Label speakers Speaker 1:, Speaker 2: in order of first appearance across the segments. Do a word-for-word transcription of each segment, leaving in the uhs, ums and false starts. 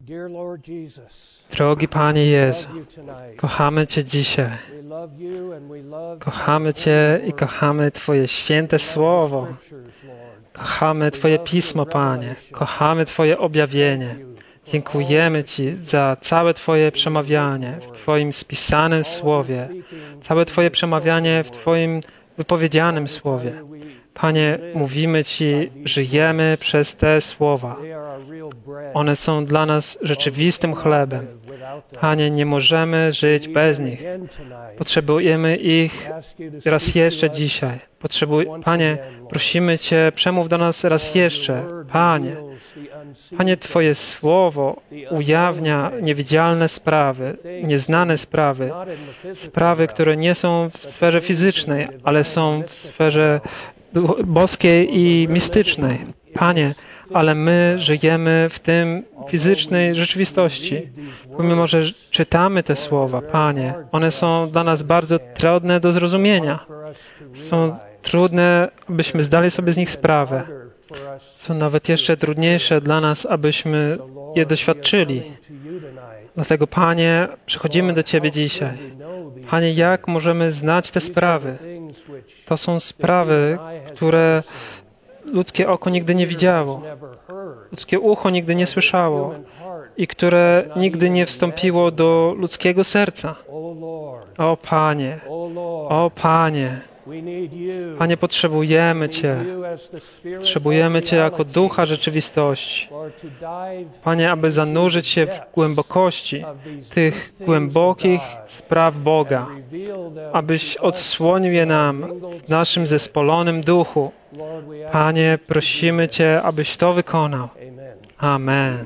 Speaker 1: Drogi Panie Jezu, kochamy Cię dzisiaj. Kochamy Cię i kochamy Twoje święte Słowo. Kochamy Twoje Pismo, Panie. Kochamy Twoje objawienie. Dziękujemy Ci za całe Twoje przemawianie w Twoim spisanym Słowie, całe Twoje przemawianie w Twoim wypowiedzianym Słowie. Panie, mówimy Ci, żyjemy przez te słowa. One są dla nas rzeczywistym chlebem. Panie, nie możemy żyć bez nich. Potrzebujemy ich raz jeszcze dzisiaj. Potrzebuj... Panie, prosimy Cię, przemów do nas raz jeszcze. Panie, Panie, Twoje słowo ujawnia niewidzialne sprawy, nieznane sprawy, sprawy, które nie są w sferze fizycznej, ale są w sferze boskiej i mistycznej. Panie, ale my żyjemy w tym fizycznej rzeczywistości. Pomimo, że czytamy te słowa, Panie, one są dla nas bardzo trudne do zrozumienia. Są trudne, abyśmy zdali sobie z nich sprawę. Są nawet jeszcze trudniejsze dla nas, abyśmy je doświadczyli. Dlatego, Panie, przychodzimy do Ciebie dzisiaj. Panie, jak możemy znać te sprawy? To są sprawy, które ludzkie oko nigdy nie widziało, ludzkie ucho nigdy nie słyszało i które nigdy nie wstąpiło do ludzkiego serca. O Panie, o Panie, Panie, potrzebujemy Cię. Potrzebujemy Cię jako Ducha rzeczywistości. Panie, aby zanurzyć się w głębokości tych głębokich spraw Boga, abyś odsłonił je nam w naszym zespolonym duchu. Panie, prosimy Cię, abyś to wykonał. Amen.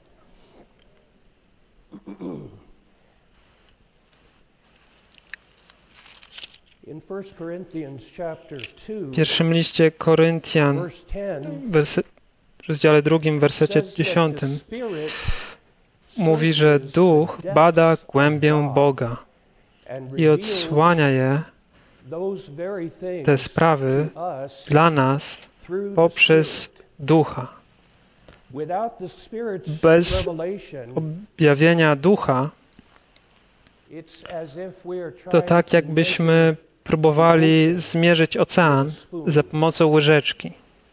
Speaker 1: W pierwszym liście Koryntian, werset, w rozdziale drugim, wersecie dziesiątym, mówi, że Duch bada głębię Boga i odsłania je, te sprawy, dla nas poprzez Ducha. Bez objawienia Ducha to tak, jakbyśmy próbowali zmierzyć ocean za pomocą łyżeczki.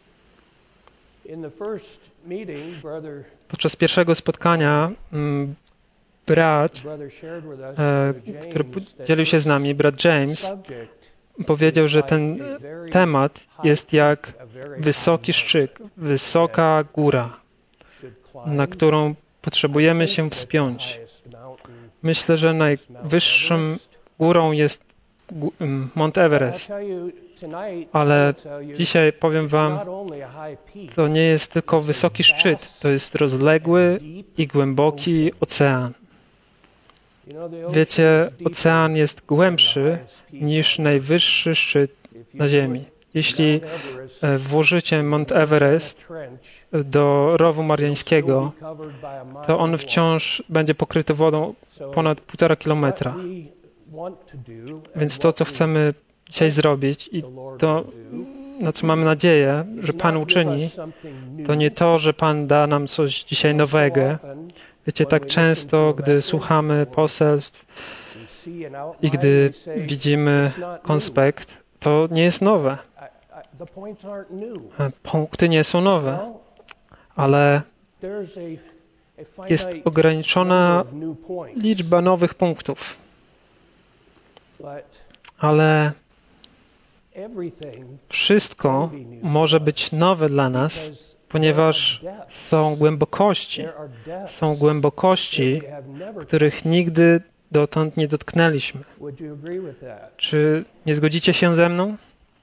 Speaker 1: Podczas pierwszego spotkania brat, e, który dzielił się z nami, brat James, powiedział, że ten temat jest jak wysoki szczyt, wysoka góra, na którą potrzebujemy się wspiąć. Myślę, że najwyższą górą jest Mount Everest, ale dzisiaj powiem Wam, to nie jest tylko wysoki szczyt, to jest rozległy i głęboki ocean. Wiecie, ocean jest głębszy niż najwyższy szczyt na Ziemi. Jeśli włożycie Mount Everest do rowu mariańskiego, to on wciąż będzie pokryty wodą ponad półtora kilometra. Więc to, co chcemy dzisiaj zrobić i to, na co mamy nadzieję, że Pan uczyni, to nie to, że Pan da nam coś dzisiaj nowego. Wiecie, tak często, gdy słuchamy poselstw i gdy widzimy konspekt, to nie jest nowe. Punkty nie są nowe, ale jest ograniczona liczba nowych punktów. Ale wszystko może być nowe dla nas, ponieważ są głębokości, są głębokości, których nigdy dotąd nie dotknęliśmy. Czy nie zgodzicie się ze mną?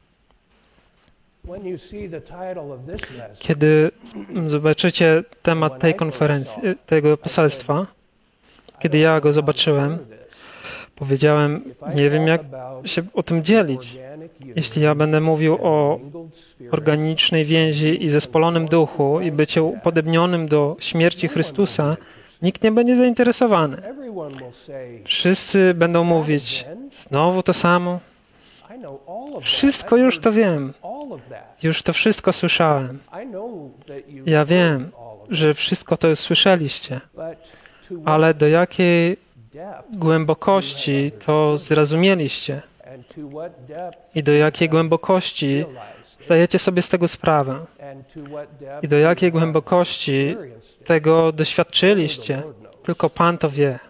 Speaker 1: Kiedy zobaczycie temat tej konferencji, tego poselstwa, kiedy ja go zobaczyłem, powiedziałem, nie wiem, jak się o tym dzielić. Jeśli ja będę mówił o organicznej więzi i zespolonym duchu i bycie upodobnionym do śmierci Chrystusa, nikt nie będzie zainteresowany. Wszyscy będą mówić, znowu to samo. Wszystko już to wiem. Już to wszystko słyszałem. Ja wiem, że wszystko to już słyszeliście, ale do jakiej głębokości to zrozumieliście i do jakiej głębokości zdajecie sobie z tego sprawę i do jakiej głębokości tego doświadczyliście, tylko Pan to wie.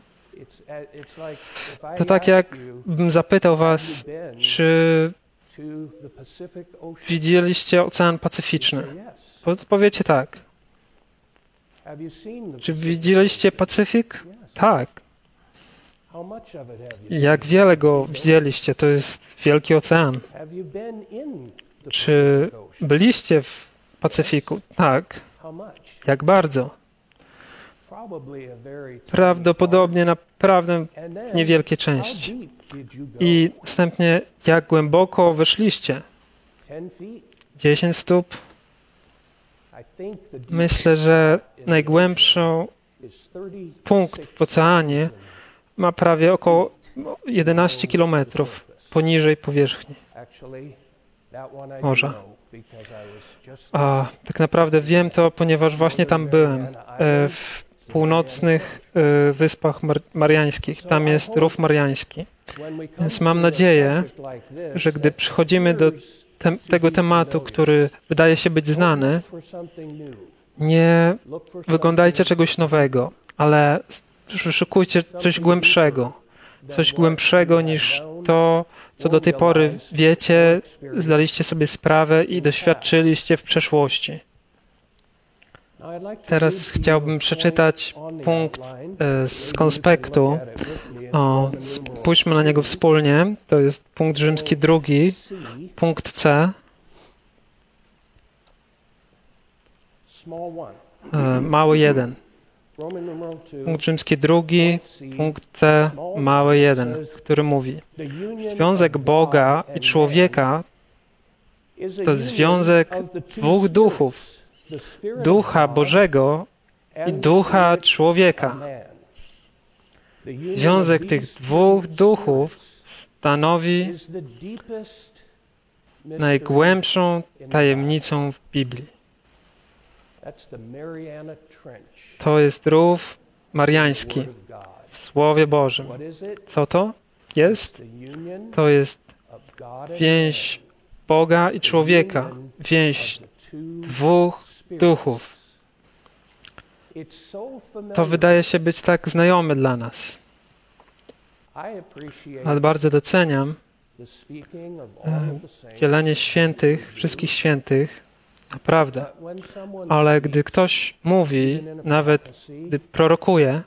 Speaker 1: To tak jakbym zapytał was, czy widzieliście Ocean Pacyficzny? Powiecie tak. Czy widzieliście Pacyfik? Tak. Jak wiele go widzieliście? To jest wielki ocean. Czy byliście w Pacyfiku? Tak. Jak bardzo? Prawdopodobnie naprawdę niewielkie części. I następnie, jak głęboko weszliście? Dziesięć stóp? Myślę, że najgłębszy punkt w oceanie ma prawie około jedenaście kilometrów poniżej powierzchni morza. A tak naprawdę wiem to, ponieważ właśnie tam byłem, w północnych Wyspach Mariańskich. Tam jest Rów Mariański. Więc mam nadzieję, że gdy przychodzimy do te, tego tematu, który wydaje się być znany, nie wyglądajcie czegoś nowego, ale szukujcie coś głębszego. Coś głębszego niż to, co do tej pory wiecie, zdaliście sobie sprawę i doświadczyliście w przeszłości. Teraz chciałbym przeczytać punkt z konspektu. O, spójrzmy na niego wspólnie. To jest punkt rzymski drugi, punkt C. Mały jeden. Punkt rzymski drugi, punkt C, mały jeden, który mówi: związek Boga i człowieka to związek dwóch duchów. Ducha Bożego i Ducha człowieka. Związek tych dwóch duchów stanowi najgłębszą tajemnicą w Biblii. To jest rów mariański w Słowie Bożym. Co to jest? To jest więź Boga i człowieka. Więź dwóch duchów. To wydaje się być tak znajome dla nas. Ale bardzo doceniam dzielenie świętych, wszystkich świętych, naprawdę. Ale gdy ktoś mówi, nawet gdy prorokuje,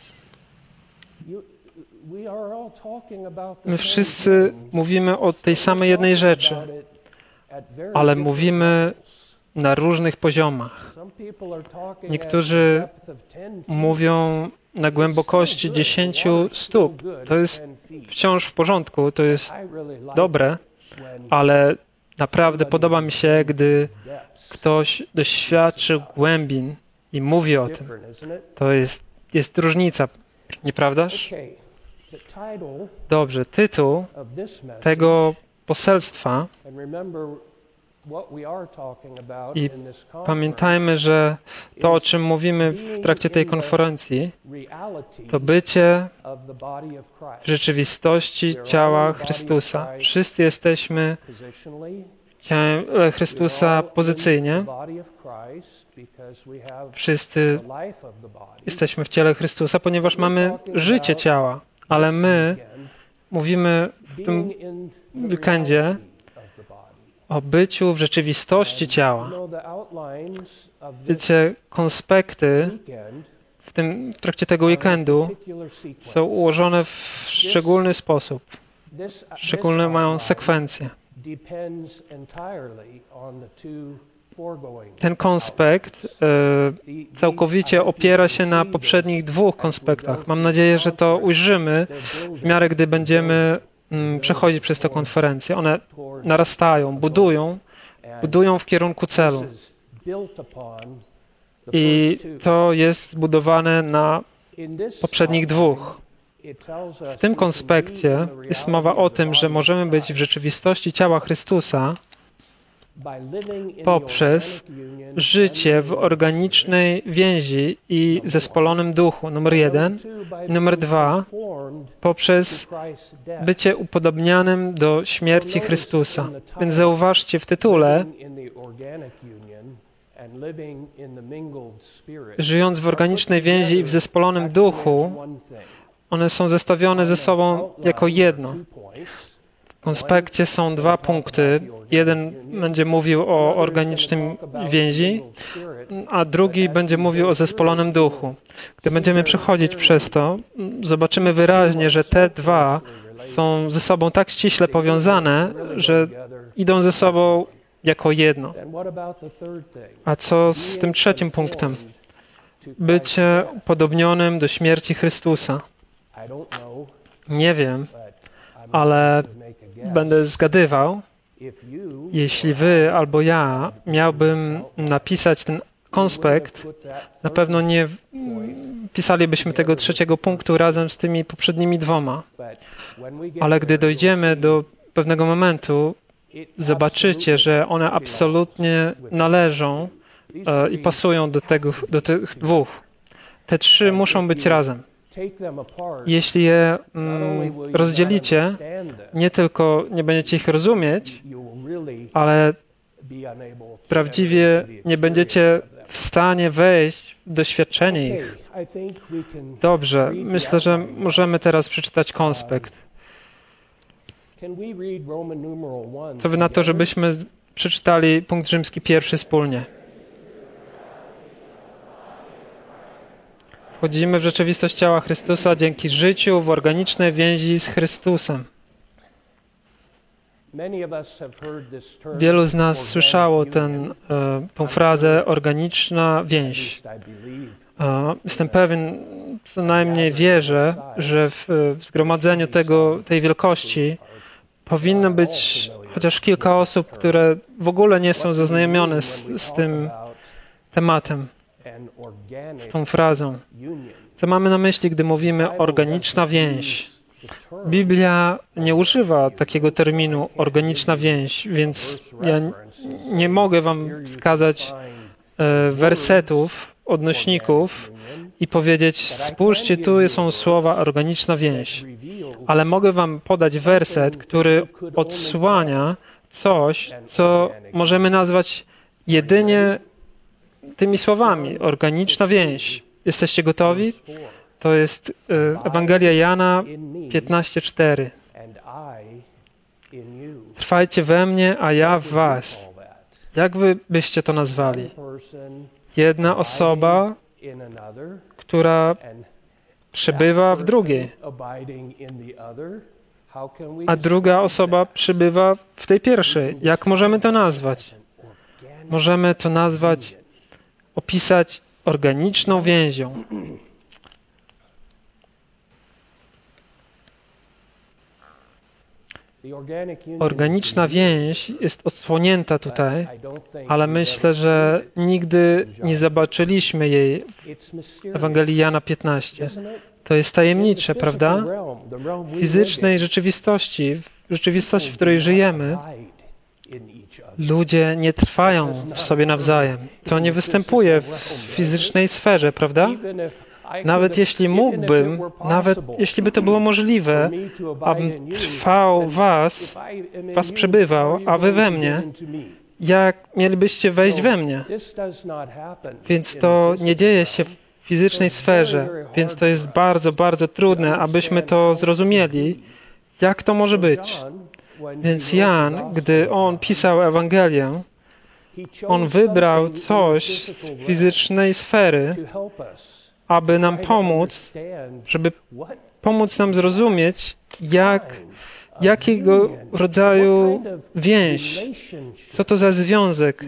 Speaker 1: my wszyscy mówimy o tej samej jednej rzeczy, ale mówimy na różnych poziomach. Niektórzy mówią na głębokości dziesięciu stóp. To jest wciąż w porządku, to jest dobre, ale naprawdę podoba mi się, gdy ktoś doświadczy głębin i mówi o tym. To jest, jest różnica, nieprawdaż? Dobrze, tytuł tego poselstwa, i pamiętajmy, że to, o czym mówimy w trakcie tej konferencji, to bycie w rzeczywistości ciała Chrystusa. Wszyscy jesteśmy ciałem Chrystusa pozycyjnie. Wszyscy jesteśmy w ciele Chrystusa, ponieważ mamy życie ciała, ale my mówimy w tym weekendzie o byciu w rzeczywistości ciała. Wiecie, konspekty w, tym, w trakcie tego weekendu są ułożone w szczególny sposób. Szczególne mają sekwencje. Ten konspekt e, całkowicie opiera się na poprzednich dwóch konspektach. Mam nadzieję, że to ujrzymy w miarę, gdy będziemy mm, przechodzić przez tę konferencję. One narastają, budują, budują w kierunku celu. I to jest zbudowane na poprzednich dwóch. W tym konspekcie jest mowa o tym, że możemy być w rzeczywistości ciała Chrystusa poprzez życie w organicznej więzi i zespolonym duchu, numer jeden. Numer dwa, poprzez bycie upodobnianym do śmierci Chrystusa. Więc zauważcie w tytule, żyjąc w organicznej więzi i w zespolonym duchu, one są zestawione ze sobą jako jedno. W konspekcie są dwa punkty. Jeden będzie mówił o organicznym więzi, a drugi będzie mówił o zespolonym duchu. Gdy będziemy przechodzić przez to, zobaczymy wyraźnie, że te dwa są ze sobą tak ściśle powiązane, że idą ze sobą jako jedno. A co z tym trzecim punktem? Bycie upodobnionym do śmierci Chrystusa. Nie wiem, ale będę zgadywał, jeśli wy albo ja miałbym napisać ten konspekt, na pewno nie pisalibyśmy tego trzeciego punktu razem z tymi poprzednimi dwoma. Ale gdy dojdziemy do pewnego momentu, zobaczycie, że one absolutnie należą e, i pasują do, tego, do tych dwóch. Te trzy muszą być razem. Jeśli je mm, rozdzielicie, nie tylko nie będziecie ich rozumieć, ale prawdziwie nie będziecie w stanie wejść w doświadczenie ich. Dobrze, myślę, że możemy teraz przeczytać konspekt. Co wy na to, żebyśmy przeczytali punkt rzymski pierwszy wspólnie? Wchodzimy w rzeczywistość ciała Chrystusa dzięki życiu w organicznej więzi z Chrystusem. Wielu z nas słyszało ten, tę frazę organiczna więź. Jestem pewien, co najmniej wierzę, że w, w zgromadzeniu tego, tej wielkości powinno być chociaż kilka osób, które w ogóle nie są zaznajomione z, z tym tematem, z tą frazą. Co mamy na myśli, gdy mówimy organiczna więź? Biblia nie używa takiego terminu organiczna więź, więc ja nie mogę wam wskazać e, wersetów, odnośników i powiedzieć, spójrzcie, tu są słowa organiczna więź. Ale mogę wam podać werset, który odsłania coś, co możemy nazwać jedynie tymi słowami. Organiczna więź. Jesteście gotowi? To jest Ewangelia Jana piętnaście cztery. Trwajcie we mnie, a ja w was. Jak wy byście to nazwali? Jedna osoba, która przybywa w drugiej, a druga osoba przybywa w tej pierwszej. Jak możemy to nazwać? Możemy to nazwać, opisać organiczną więzią. Organiczna więź jest odsłonięta tutaj, ale myślę, że nigdy nie zobaczyliśmy jej w Ewangelii Jana piętnaście. To jest tajemnicze, prawda? W fizycznej rzeczywistości, w rzeczywistości, w której żyjemy, ludzie nie trwają w sobie nawzajem. To nie występuje w fizycznej sferze, prawda? Nawet jeśli mógłbym, nawet jeśli by to było możliwe, abym trwał was, was przebywał, a wy we mnie, jak mielibyście wejść we mnie? Więc to nie dzieje się w fizycznej sferze, więc to jest bardzo, bardzo trudne, abyśmy to zrozumieli, jak to może być. Więc Jan, gdy on pisał Ewangelię, on wybrał coś z fizycznej sfery, aby nam pomóc, żeby pomóc nam zrozumieć, jak, jakiego rodzaju więź, co to za związek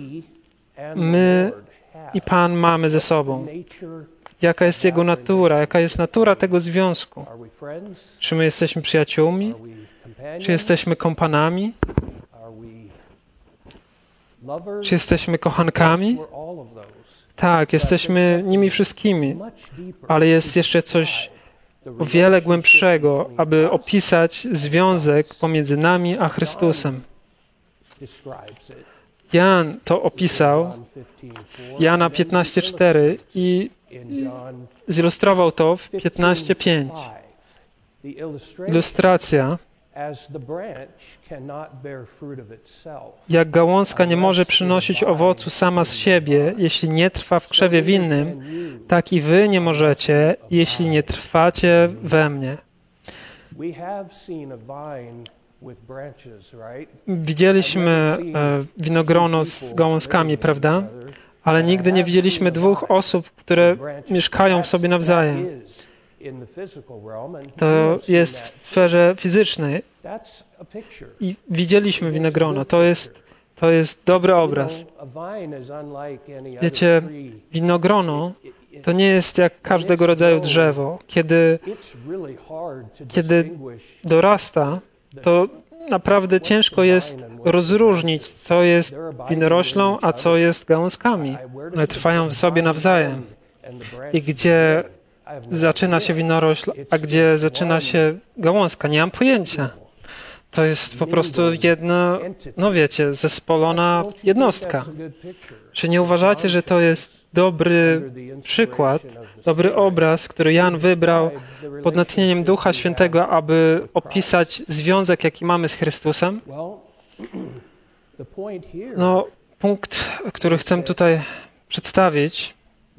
Speaker 1: my i Pan mamy ze sobą. Jaka jest Jego natura, jaka jest natura tego związku. Czy my jesteśmy przyjaciółmi? Czy jesteśmy kompanami? Czy jesteśmy kochankami? Tak, jesteśmy nimi wszystkimi, ale jest jeszcze coś o wiele głębszego, aby opisać związek pomiędzy nami a Chrystusem. Jan to opisał, Jana piętnaście cztery i zilustrował to w piętnaście pięć. Ilustracja. Jak gałązka nie może przynosić owocu sama z siebie, jeśli nie trwa w krzewie winnym, tak i wy nie możecie, jeśli nie trwacie we mnie. Widzieliśmy e, winogrono z gałązkami, prawda? Ale nigdy nie widzieliśmy dwóch osób, które mieszkają w sobie nawzajem. To jest w sferze fizycznej. I widzieliśmy winogrono. To jest, to jest dobry obraz. Wiecie, winogrono to nie jest jak każdego rodzaju drzewo. Kiedy, kiedy dorasta, to naprawdę ciężko jest rozróżnić, co jest winoroślą, a co jest gałązkami. One trwają w sobie nawzajem. I gdzie zaczyna się winorośl, a gdzie zaczyna się gałązka, nie mam pojęcia. To jest po prostu jedna, no wiecie, zespolona jednostka. Czy nie uważacie, że to jest dobry przykład, dobry obraz, który Jan wybrał pod natchnieniem Ducha Świętego, aby opisać związek, jaki mamy z Chrystusem? No, punkt, który chcę tutaj przedstawić,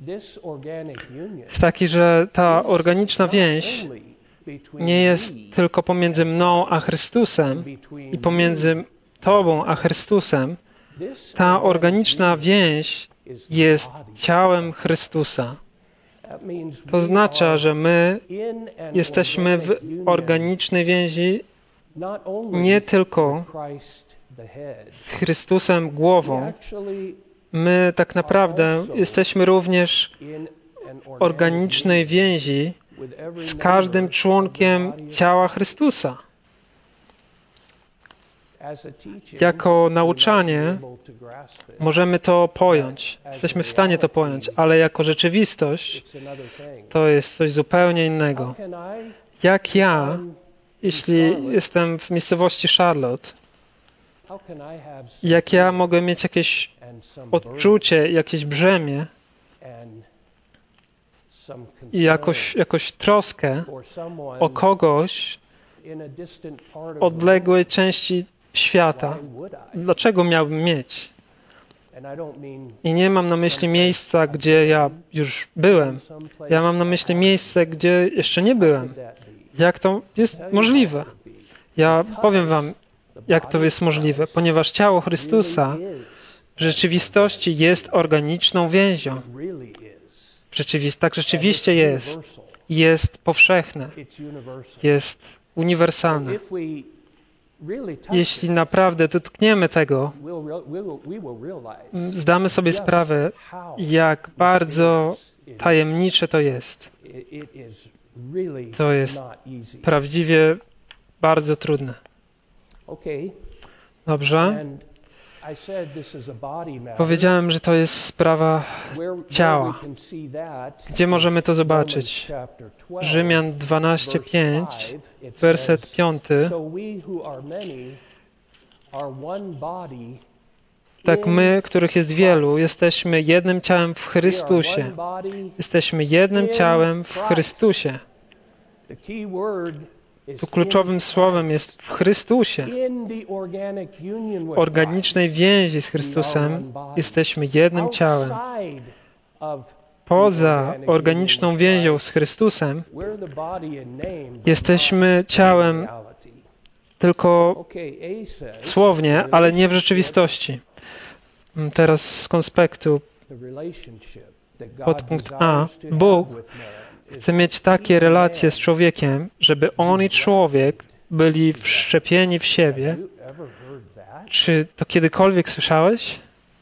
Speaker 1: jest taki, że ta organiczna więź nie jest tylko pomiędzy mną a Chrystusem i pomiędzy Tobą a Chrystusem. Ta organiczna więź jest ciałem Chrystusa. To oznacza, że my jesteśmy w organicznej więzi nie tylko z Chrystusem głową. My tak naprawdę jesteśmy również w organicznej więzi z każdym członkiem ciała Chrystusa. Jako nauczanie możemy to pojąć, jesteśmy w stanie to pojąć, ale jako rzeczywistość to jest coś zupełnie innego. Jak ja, jeśli jestem w miejscowości Charlotte, jak ja mogę mieć jakieś odczucie, jakieś brzemię i jakoś, jakoś troskę o kogoś w odległej części świata. Dlaczego miałbym mieć? I nie mam na myśli miejsca, gdzie ja już byłem. Ja mam na myśli miejsce, gdzie jeszcze nie byłem. Jak to jest możliwe? Ja powiem wam, jak to jest możliwe, ponieważ ciało Chrystusa w rzeczywistości jest organiczną więzią. Rzeczywist- tak rzeczywiście jest. Jest powszechne. Jest uniwersalne. Jeśli naprawdę dotkniemy tego, zdamy sobie sprawę, jak bardzo tajemnicze to jest. To jest prawdziwie bardzo trudne. Dobrze? Powiedziałem, że to jest sprawa ciała. Gdzie możemy to zobaczyć? Rzymian dwanaście pięć, werset piąty. Tak my, których jest wielu, jesteśmy jednym ciałem w Chrystusie. Jesteśmy jednym ciałem w Chrystusie. Tu kluczowym słowem jest w Chrystusie. W organicznej więzi z Chrystusem jesteśmy jednym ciałem. Poza organiczną więzią z Chrystusem jesteśmy ciałem tylko słownie, ale nie w rzeczywistości. Teraz z konspektu podpunkt A. Bóg chce mieć takie relacje z człowiekiem, żeby on i człowiek byli wszczepieni w siebie. Czy to kiedykolwiek słyszałeś?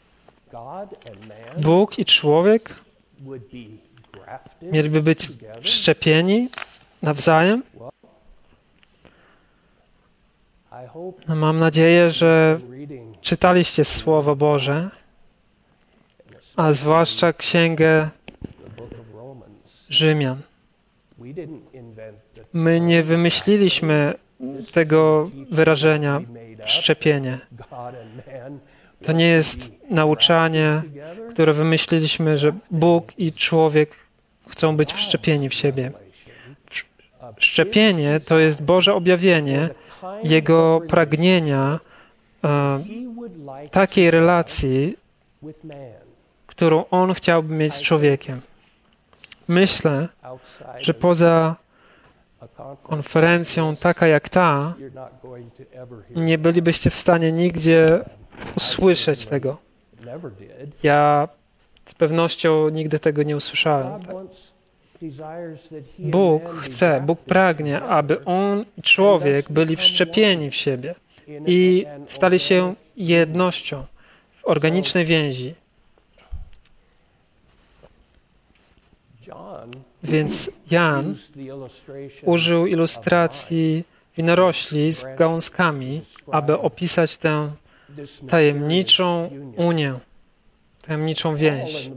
Speaker 1: Bóg i człowiek mieliby być wszczepieni nawzajem? No, mam nadzieję, że czytaliście Słowo Boże, a zwłaszcza Księgę Rzymian. My nie wymyśliliśmy tego wyrażenia wszczepienie. To nie jest nauczanie, które wymyśliliśmy, że Bóg i człowiek chcą być wszczepieni w siebie. Szczepienie to jest Boże objawienie Jego pragnienia e, takiej relacji, którą On chciałby mieć z człowiekiem. Myślę, że poza konferencją taka jak ta, nie bylibyście w stanie nigdzie usłyszeć tego. Ja z pewnością nigdy tego nie usłyszałem. Tak. Bóg chce, Bóg pragnie, aby On i człowiek byli wszczepieni w siebie i stali się jednością w organicznej więzi. Więc Jan użył ilustracji winorośli z gałązkami, aby opisać tę tajemniczą unię, tajemniczą więź.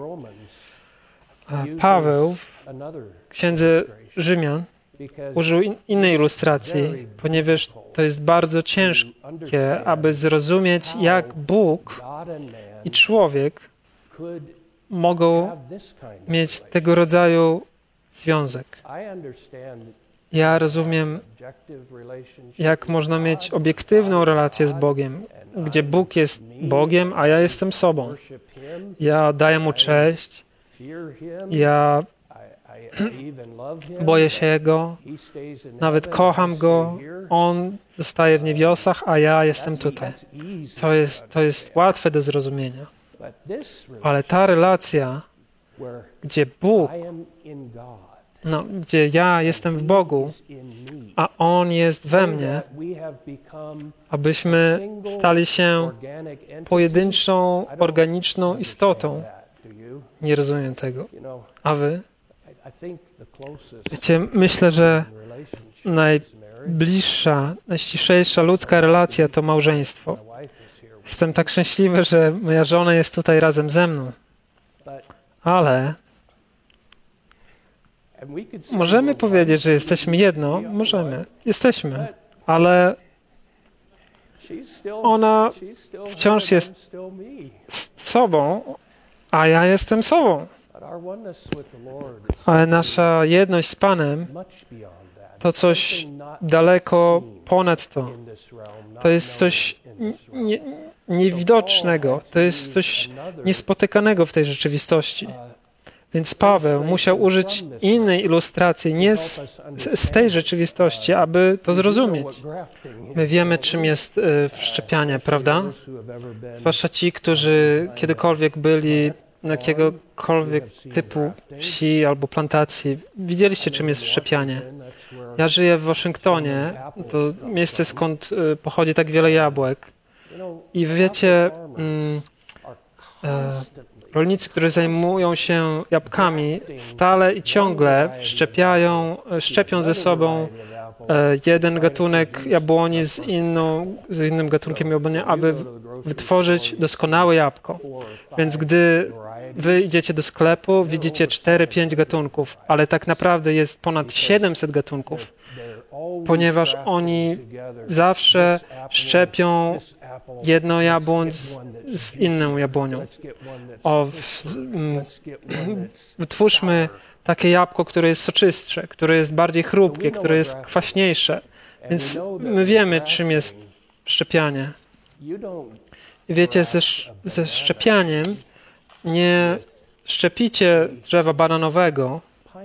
Speaker 1: A Paweł w Księdze Rzymian użył in, innej ilustracji, ponieważ to jest bardzo ciężkie, aby zrozumieć, jak Bóg i człowiek mogą mieć tego rodzaju związek. Ja rozumiem, jak można mieć obiektywną relację z Bogiem, gdzie Bóg jest Bogiem, a ja jestem sobą. Ja daję Mu cześć, ja boję się Jego, nawet kocham Go, On zostaje w niebiosach, a ja jestem tutaj. To jest, to jest łatwe do zrozumienia. Ale ta relacja, gdzie Bóg, no, gdzie ja jestem w Bogu, a On jest we mnie, abyśmy stali się pojedynczą, organiczną istotą. Nie rozumiem tego. A wy? Wiecie, myślę, że najbliższa, najściślejsza ludzka relacja to małżeństwo. Jestem tak szczęśliwy, że moja żona jest tutaj razem ze mną. Ale możemy powiedzieć, że jesteśmy jedno. Możemy. Jesteśmy. Ale ona wciąż jest sobą, a ja jestem sobą. Ale nasza jedność z Panem to coś daleko ponad to. To jest coś nie, niewidocznego. To jest coś niespotykanego w tej rzeczywistości. Więc Paweł musiał użyć innej ilustracji, nie z, z tej rzeczywistości, aby to zrozumieć. My wiemy, czym jest y, wszczepianie, prawda? Zwłaszcza ci, którzy kiedykolwiek byli na jakiegokolwiek typu wsi albo plantacji. Widzieliście, czym jest wszczepianie. Ja żyję w Waszyngtonie, to miejsce, skąd y, pochodzi tak wiele jabłek. I wiecie, mm, e, rolnicy, którzy zajmują się jabłkami, stale i ciągle wszczepiają, szczepią ze sobą e, jeden gatunek jabłoni z, inną, z innym gatunkiem jabłoni, aby wytworzyć doskonałe jabłko. Więc gdy wy idziecie do sklepu, widzicie cztery pięć gatunków, ale tak naprawdę jest ponad siedemset gatunków, ponieważ oni zawsze szczepią jedno jabłoń z, z inną jabłonią. O, w, m, wytwórzmy takie jabłko, które jest soczystsze, które jest bardziej chrupkie, które jest kwaśniejsze. Więc my wiemy, czym jest szczepianie. I wiecie, ze, ze szczepianiem nie szczepicie drzewa bananowego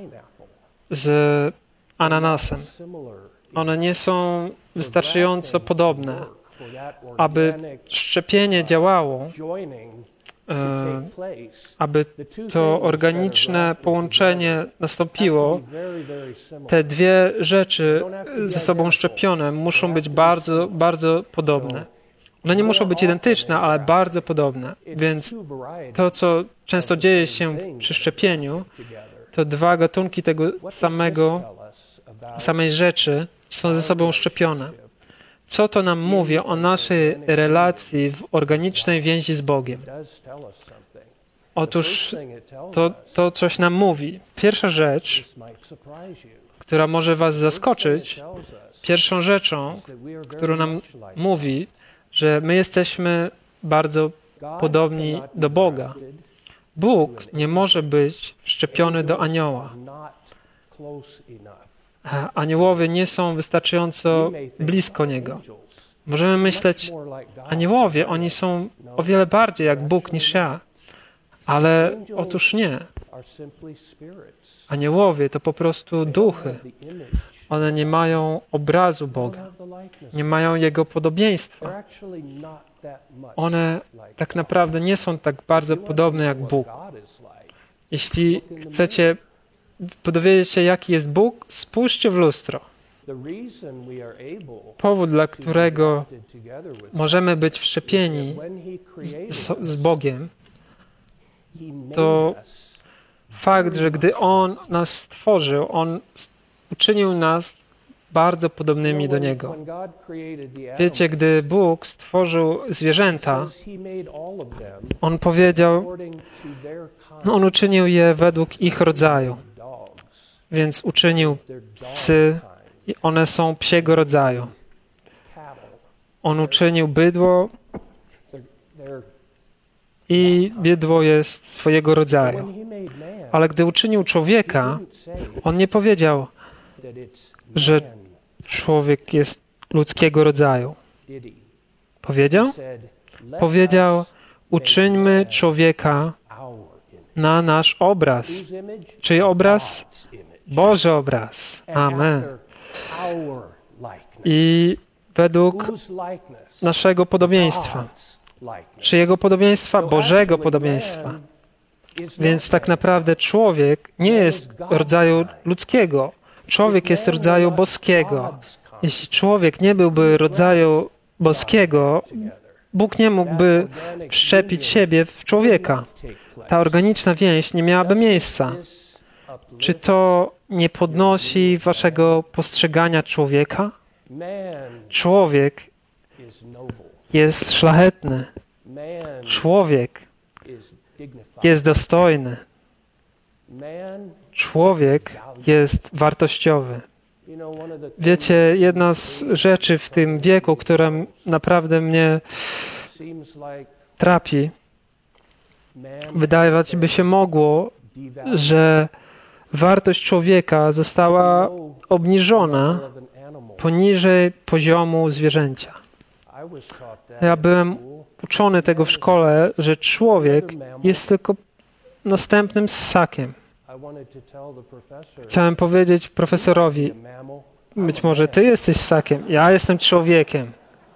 Speaker 1: z ananasem. One nie są wystarczająco podobne, aby szczepienie działało, e, aby to organiczne połączenie nastąpiło. Te dwie rzeczy ze sobą szczepione muszą być bardzo, bardzo podobne. One nie muszą być identyczne, ale bardzo podobne. Więc to, co często dzieje się przy szczepieniu, to dwa gatunki tego samego, samej rzeczy są ze sobą szczepione. Co to nam mówi o naszej relacji w organicznej więzi z Bogiem? Otóż to, to coś nam mówi. Pierwsza rzecz, która może was zaskoczyć, pierwszą rzeczą, którą nam mówi, że my jesteśmy bardzo podobni do Boga. Bóg nie może być wszczepiony do anioła. Aniołowie nie są wystarczająco blisko Niego. Możemy myśleć, aniołowie, oni są o wiele bardziej jak Bóg niż ja. Ale otóż nie. Aniołowie to po prostu duchy. One nie mają obrazu Boga. Nie mają Jego podobieństwa. One tak naprawdę nie są tak bardzo podobne jak Bóg. Jeśli chcecie dowiedzieć się, jaki jest Bóg, spójrzcie w lustro. Powód, dla którego możemy być wszczepieni z, z Bogiem, to fakt, że gdy On nas stworzył, On uczynił nas bardzo podobnymi do Niego. Wiecie, gdy Bóg stworzył zwierzęta, On powiedział, no On uczynił je według ich rodzaju. Więc uczynił psy i one są psiego rodzaju. On uczynił bydło i bydło jest swojego rodzaju. Ale gdy uczynił człowieka, On nie powiedział, że człowiek jest ludzkiego rodzaju. Powiedział? Powiedział, uczyńmy człowieka na nasz obraz. Czyj obraz? Boży obraz. Amen. I według naszego podobieństwa. Czyjego podobieństwa? Bożego podobieństwa. Więc tak naprawdę człowiek nie jest rodzaju ludzkiego. Człowiek jest rodzaju boskiego. Jeśli człowiek nie byłby rodzaju boskiego, Bóg nie mógłby wszczepić siebie w człowieka. Ta organiczna więź nie miałaby miejsca. Czy to nie podnosi waszego postrzegania człowieka? Człowiek jest szlachetny. Człowiek jest dostojny. Człowiek jest wartościowy. Wiecie, jedna z rzeczy w tym wieku, która naprawdę mnie trapi, wydawać by się mogło, że wartość człowieka została obniżona poniżej poziomu zwierzęcia. Ja byłem uczony tego w szkole, że człowiek jest tylko następnym ssakiem. Chciałem powiedzieć profesorowi, być może ty jesteś ssakiem, ja jestem człowiekiem.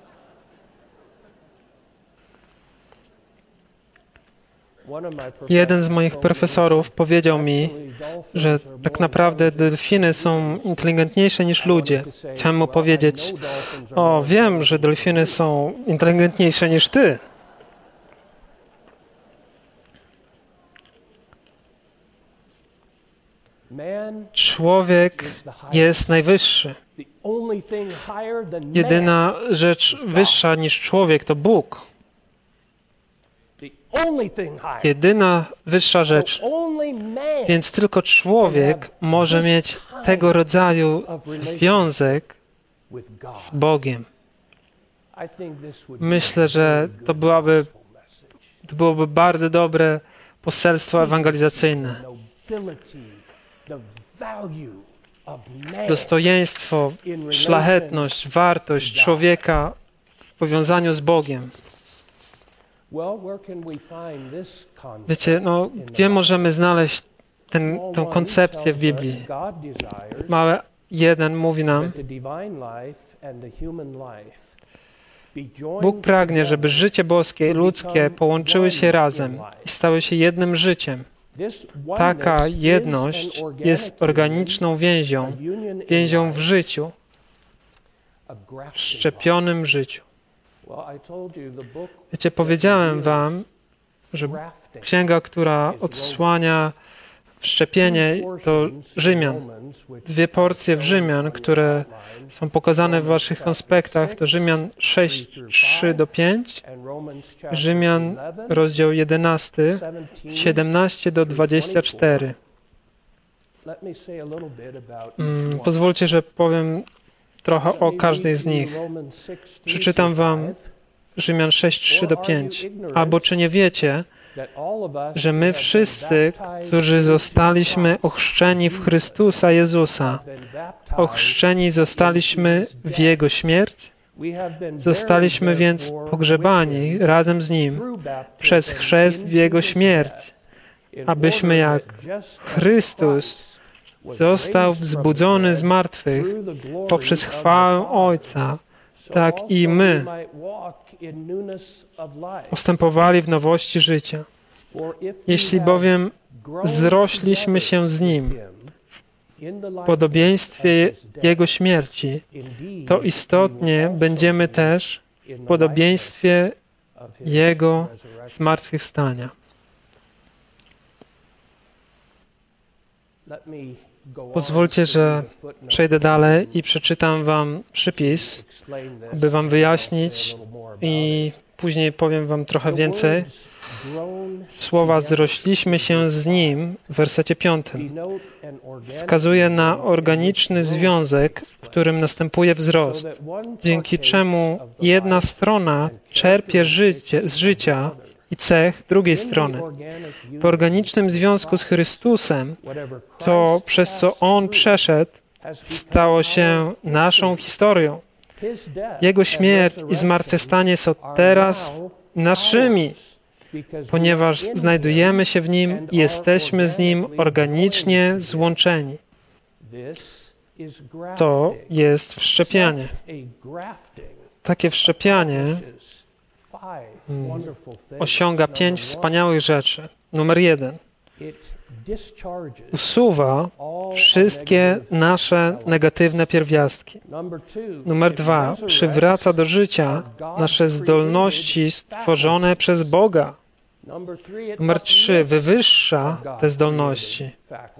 Speaker 1: Jeden z moich profesorów powiedział mi, że tak naprawdę delfiny są inteligentniejsze niż ludzie. Chciałem mu powiedzieć, o, wiem, że delfiny są inteligentniejsze niż ty. Człowiek jest najwyższy. Jedyna rzecz wyższa niż człowiek to Bóg. Jedyna wyższa rzecz. Więc tylko człowiek może mieć tego rodzaju związek z Bogiem. Myślę, że to byłaby, to byłoby bardzo dobre poselstwo ewangelizacyjne. Dostojeństwo, szlachetność, wartość człowieka w powiązaniu z Bogiem. Wiecie, no, gdzie możemy znaleźć ten, tę koncepcję w Biblii? Małe jeden mówi nam, Bóg pragnie, żeby życie boskie i ludzkie połączyły się razem i stały się jednym życiem. Taka jedność jest organiczną więzią, więzią w życiu, w szczepionym życiu. Wiecie, powiedziałem wam, że księga, która odsłania wszczepienie, to Rzymian. Dwie porcje w Rzymian, które są pokazane w waszych konspektach, to Rzymian sześć, trzy do pięć, Rzymian rozdział jedenasty, siedemnaście do dwudziestu czterech. Mm, pozwólcie, że powiem trochę o każdej z nich. Przeczytam wam Rzymian sześć, trzy do pięć. Albo czy nie wiecie, że my wszyscy, którzy zostaliśmy ochrzczeni w Chrystusa Jezusa, ochrzczeni zostaliśmy w Jego śmierć? Zostaliśmy więc pogrzebani razem z Nim przez chrzest w Jego śmierć, abyśmy jak Chrystus został wzbudzony z martwych poprzez chwałę Ojca, tak i my postępowali w nowości życia. Jeśli bowiem zrośliśmy się z Nim w podobieństwie Jego śmierci, to istotnie będziemy też w podobieństwie Jego zmartwychwstania. Pozwólcie, że przejdę dalej i przeczytam wam przypis, aby wam wyjaśnić i później powiem wam trochę więcej. Słowa zrośliśmy się z Nim w wersecie piątym wskazuje na organiczny związek, w którym następuje wzrost, dzięki czemu jedna strona czerpie życie, z życia i cech drugiej strony. W organicznym związku z Chrystusem to, przez co On przeszedł, stało się naszą historią. Jego śmierć i zmartwychwstanie są teraz naszymi, ponieważ znajdujemy się w Nim i jesteśmy z Nim organicznie złączeni. To jest wszczepianie. Takie wszczepianie osiąga pięć wspaniałych rzeczy. Numer jeden. Usuwa wszystkie nasze negatywne pierwiastki. Numer dwa. Przywraca do życia nasze zdolności stworzone przez Boga. Numer trzy. Wywyższa te zdolności.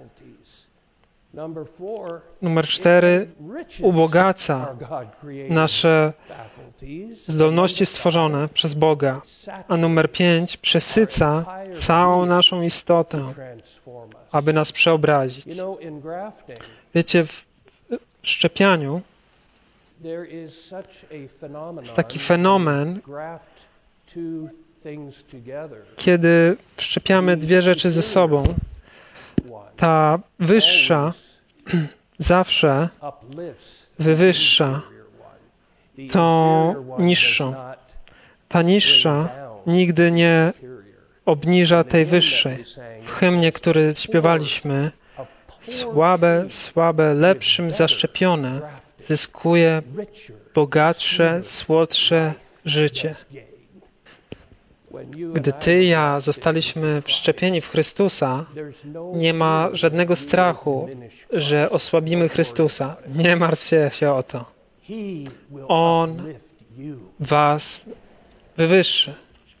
Speaker 1: Numer cztery. Ubogaca nasze zdolności stworzone przez Boga. A numer pięć. Przesyca całą naszą istotę, aby nas przeobrazić. Wiecie, w szczepianiu jest taki fenomen, kiedy wszczepiamy dwie rzeczy ze sobą. Ta wyższa zawsze wywyższa tą niższą. Ta niższa nigdy nie obniża tej wyższej. W hymnie, który śpiewaliśmy, słabe, słabe, lepszym zaszczepione zyskuje bogatsze, słodsze życie. Gdy Ty i ja zostaliśmy wszczepieni w Chrystusa, nie ma żadnego strachu, że osłabimy Chrystusa. Nie martw się o to. On was wywyższy.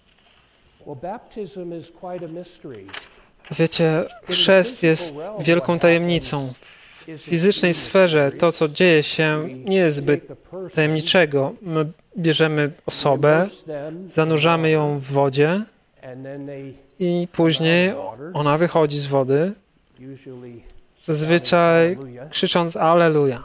Speaker 1: Wiecie, chrzest jest wielką tajemnicą. W fizycznej sferze to, co dzieje się, nie jest zbyt tajemniczego. My bierzemy osobę, zanurzamy ją w wodzie i później ona wychodzi z wody, zazwyczaj krzycząc Alleluja.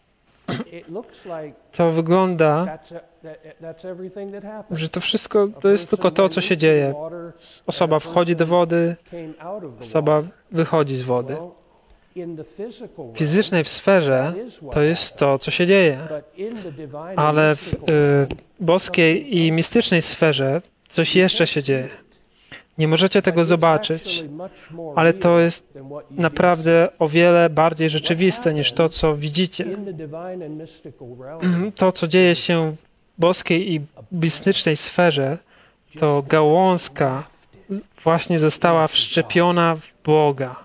Speaker 1: To wygląda, że to wszystko to jest tylko to, co się dzieje. Osoba wchodzi do wody, osoba wychodzi z wody. W fizycznej sferze to jest to, co się dzieje. Ale w y, boskiej i mistycznej sferze coś jeszcze się dzieje. Nie możecie tego zobaczyć, ale to jest naprawdę o wiele bardziej rzeczywiste niż to, co widzicie. To, co dzieje się w boskiej i mistycznej sferze, to gałązka właśnie została wszczepiona w Boga.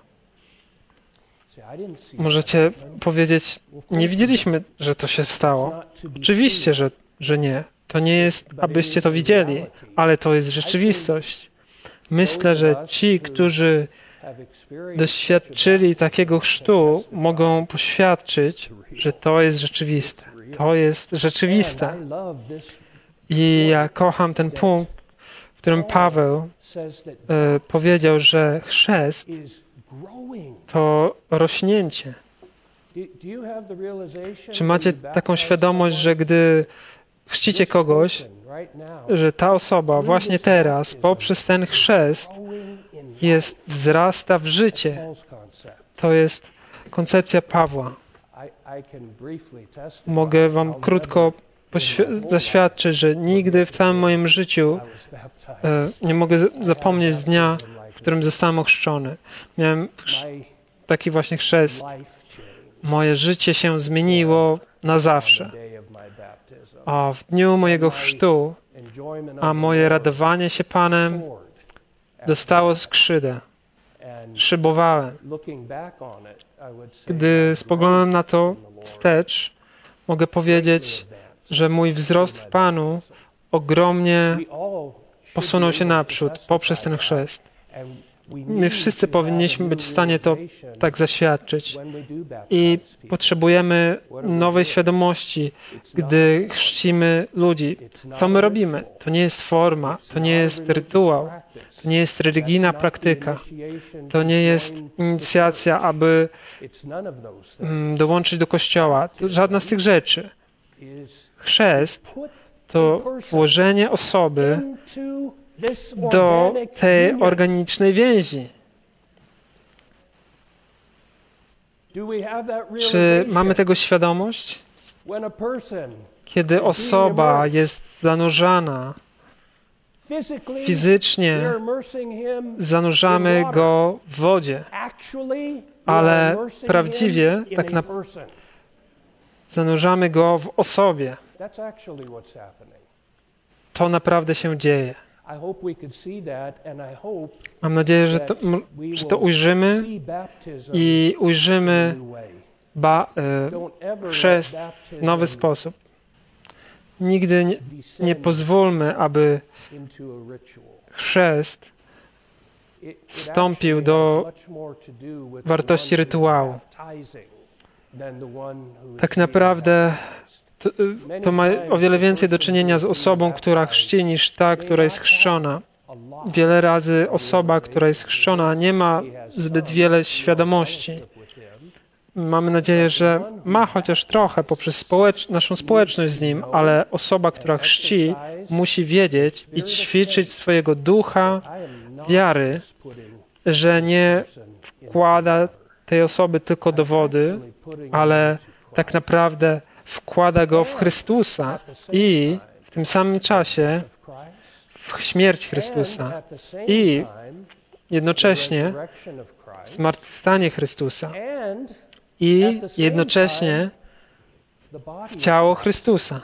Speaker 1: Możecie powiedzieć, nie widzieliśmy, że to się stało. Oczywiście, że, że nie. To nie jest, abyście to widzieli, ale to jest rzeczywistość. Myślę, że ci, którzy doświadczyli takiego chrztu, mogą poświadczyć, że to jest rzeczywiste. To jest rzeczywiste. I ja kocham ten punkt, w którym Paweł e, powiedział, że chrzest to rośnięcie. Czy macie taką świadomość, że gdy chrzcicie kogoś, że ta osoba właśnie teraz, poprzez ten chrzest, jest, wzrasta w życie. To jest koncepcja Pawła. Mogę wam krótko zaświadczyć, że nigdy w całym moim życiu e, nie mogę zapomnieć z dnia, w którym zostałem ochrzczony. Miałem taki właśnie chrzest. Moje życie się zmieniło na zawsze. A w dniu mojego chrztu, a moje radowanie się Panem dostało skrzydeł. Szybowałem. Gdy spoglądam na to wstecz, mogę powiedzieć, że mój wzrost w Panu ogromnie posunął się naprzód poprzez ten chrzest. My wszyscy powinniśmy być w stanie to tak zaświadczyć. I potrzebujemy nowej świadomości, gdy chrzcimy ludzi. Co my robimy? To nie jest forma, to nie jest rytuał, to nie jest religijna praktyka, to nie jest inicjacja, aby mm, dołączyć do Kościoła. To żadna z tych rzeczy. Chrzest to włożenie osoby do tej organicznej więzi. Czy mamy tego świadomość? Kiedy osoba jest zanurzana fizycznie, zanurzamy go w wodzie, ale prawdziwie tak na... zanurzamy go w osobie. To naprawdę się dzieje. Mam nadzieję, że to, że to ujrzymy i ujrzymy ba, e, chrzest w nowy sposób. Nigdy nie, nie pozwólmy, aby chrzest wstąpił do wartości rytuału. Tak naprawdę to, to ma o wiele więcej do czynienia z osobą, która chrzci, niż ta, która jest chrzczona. Wiele razy osoba, która jest chrzczona, nie ma zbyt wiele świadomości. Mamy nadzieję, że ma chociaż trochę poprzez społecz- naszą społeczność z Nim, ale osoba, która chrzci, musi wiedzieć i ćwiczyć swojego ducha wiary, że nie wkłada tej osoby tylko do wody, ale tak naprawdę wkłada go w Chrystusa i w tym samym czasie w śmierć Chrystusa i jednocześnie w zmartwychwstanie Chrystusa i jednocześnie w ciało Chrystusa.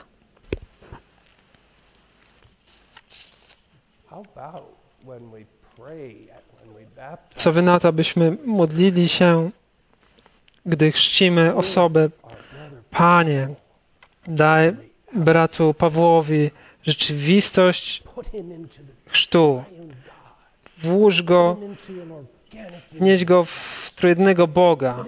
Speaker 1: Co wy na to, byśmy modlili się, gdy chrzcimy osobę? Panie, daj bratu Pawłowi rzeczywistość chrztu. Włóż go, wnieś go w trójjednego Boga.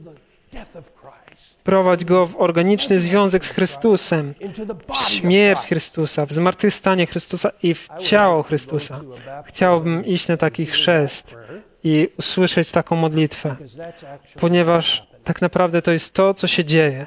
Speaker 1: Prowadź go w organiczny związek z Chrystusem, w śmierć Chrystusa, w zmartwychwstanie Chrystusa i w ciało Chrystusa. Chciałbym iść na taki chrzest i usłyszeć taką modlitwę, ponieważ tak naprawdę to jest to, co się dzieje.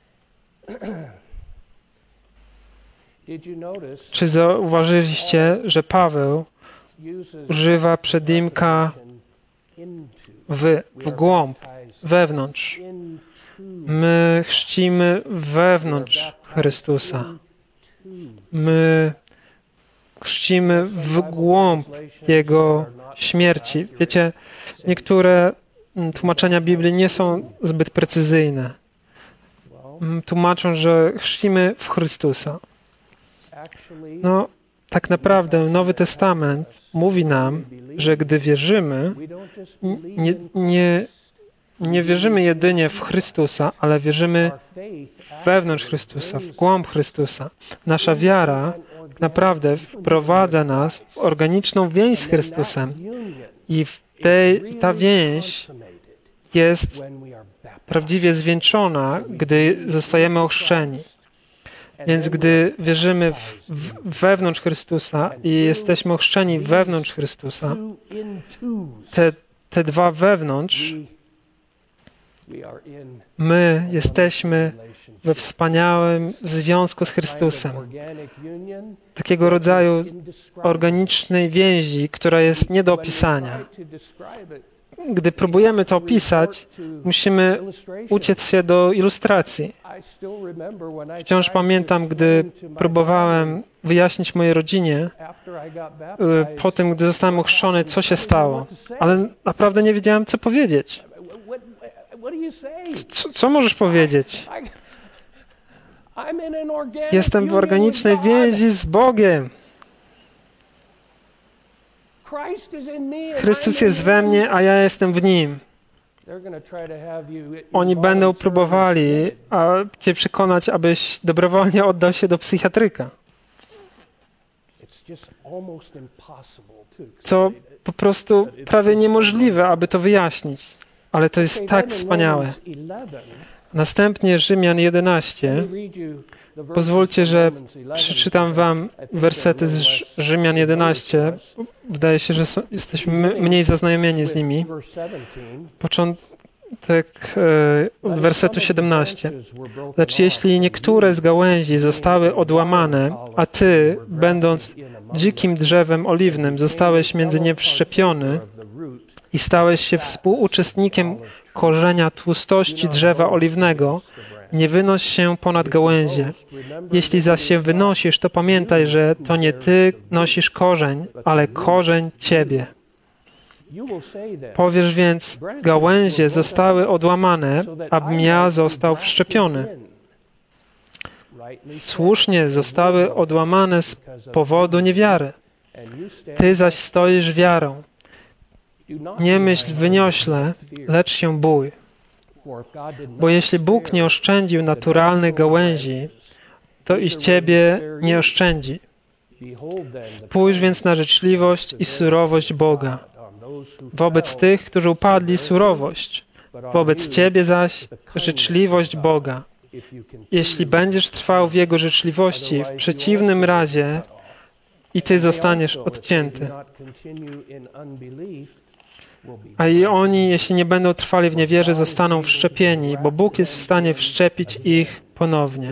Speaker 1: Czy zauważyliście, że Paweł używa przedimka w, w głąb, wewnątrz. My chrzcimy wewnątrz Chrystusa. My chrzcimy w głąb Jego śmierci. Wiecie, niektóre tłumaczenia Biblii nie są zbyt precyzyjne. Tłumaczą, że chrzcimy w Chrystusa. No, tak naprawdę Nowy Testament mówi nam, że gdy wierzymy, nie, nie, nie wierzymy jedynie w Chrystusa, ale wierzymy wewnątrz Chrystusa, w głąb Chrystusa. Nasza wiara naprawdę wprowadza nas w organiczną więź z Chrystusem i w tej, ta więź jest prawdziwie zwieńczona, gdy zostajemy ochrzczeni. Więc gdy wierzymy w, w, wewnątrz Chrystusa i jesteśmy ochrzczeni wewnątrz Chrystusa, te, te dwa wewnątrz My jesteśmy we wspaniałym związku z Chrystusem. Takiego rodzaju organicznej więzi, która jest nie do opisania. Gdy próbujemy to opisać, musimy uciec się do ilustracji. Wciąż pamiętam, gdy próbowałem wyjaśnić mojej rodzinie, po tym, gdy zostałem ochrzczony, co się stało. Ale naprawdę nie wiedziałem, co powiedzieć. Co, co możesz powiedzieć? Jestem w organicznej więzi z Bogiem. Chrystus jest we mnie, a ja jestem w Nim. Oni będą próbowali a Cię przekonać, abyś dobrowolnie oddał się do psychiatryka. To po prostu prawie niemożliwe, aby to wyjaśnić. Ale to jest tak wspaniałe. Następnie Rzymian jedenaście. Pozwólcie, że przeczytam wam wersety z Rzymian jedenaście. Wydaje się, że są, jesteśmy mniej zaznajomieni z nimi. Początek e, od wersetu siedemnaście. Lecz jeśli niektóre z gałęzi zostały odłamane, a ty, będąc dzikim drzewem oliwnym, zostałeś między nie wszczepiony i stałeś się współuczestnikiem korzenia tłustości drzewa oliwnego, nie wynoś się ponad gałęzie. Jeśli zaś się wynosisz, to pamiętaj, że to nie ty nosisz korzeń, ale korzeń ciebie. Powiesz więc, gałęzie zostały odłamane, abym ja został wszczepiony. Słusznie zostały odłamane z powodu niewiary. Ty zaś stoisz wiarą. Nie myśl wyniośle, lecz się bój. Bo jeśli Bóg nie oszczędził naturalnych gałęzi, to i z ciebie nie oszczędzi. Spójrz więc na życzliwość i surowość Boga. Wobec tych, którzy upadli, surowość. Wobec ciebie zaś życzliwość Boga. Jeśli będziesz trwał w Jego życzliwości, w przeciwnym razie i ty zostaniesz odcięty. A i oni, jeśli nie będą trwali w niewierze, zostaną wszczepieni, bo Bóg jest w stanie wszczepić ich ponownie.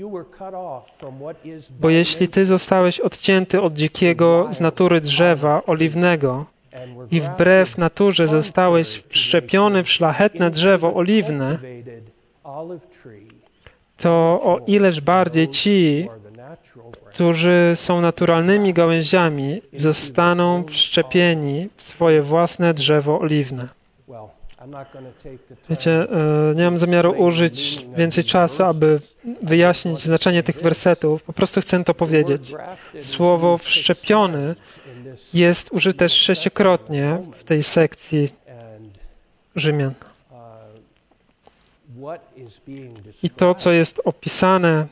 Speaker 1: Bo jeśli ty zostałeś odcięty od dzikiego z natury drzewa oliwnego i wbrew naturze zostałeś wszczepiony w szlachetne drzewo oliwne, to o ileż bardziej ci, którzy są naturalnymi gałęziami, zostaną wszczepieni w swoje własne drzewo oliwne. Wiecie, nie mam zamiaru użyć więcej czasu, aby wyjaśnić znaczenie tych wersetów. Po prostu chcę to powiedzieć. Słowo wszczepiony jest użyte sześciokrotnie w tej sekcji Rzymian. I to, co jest opisane,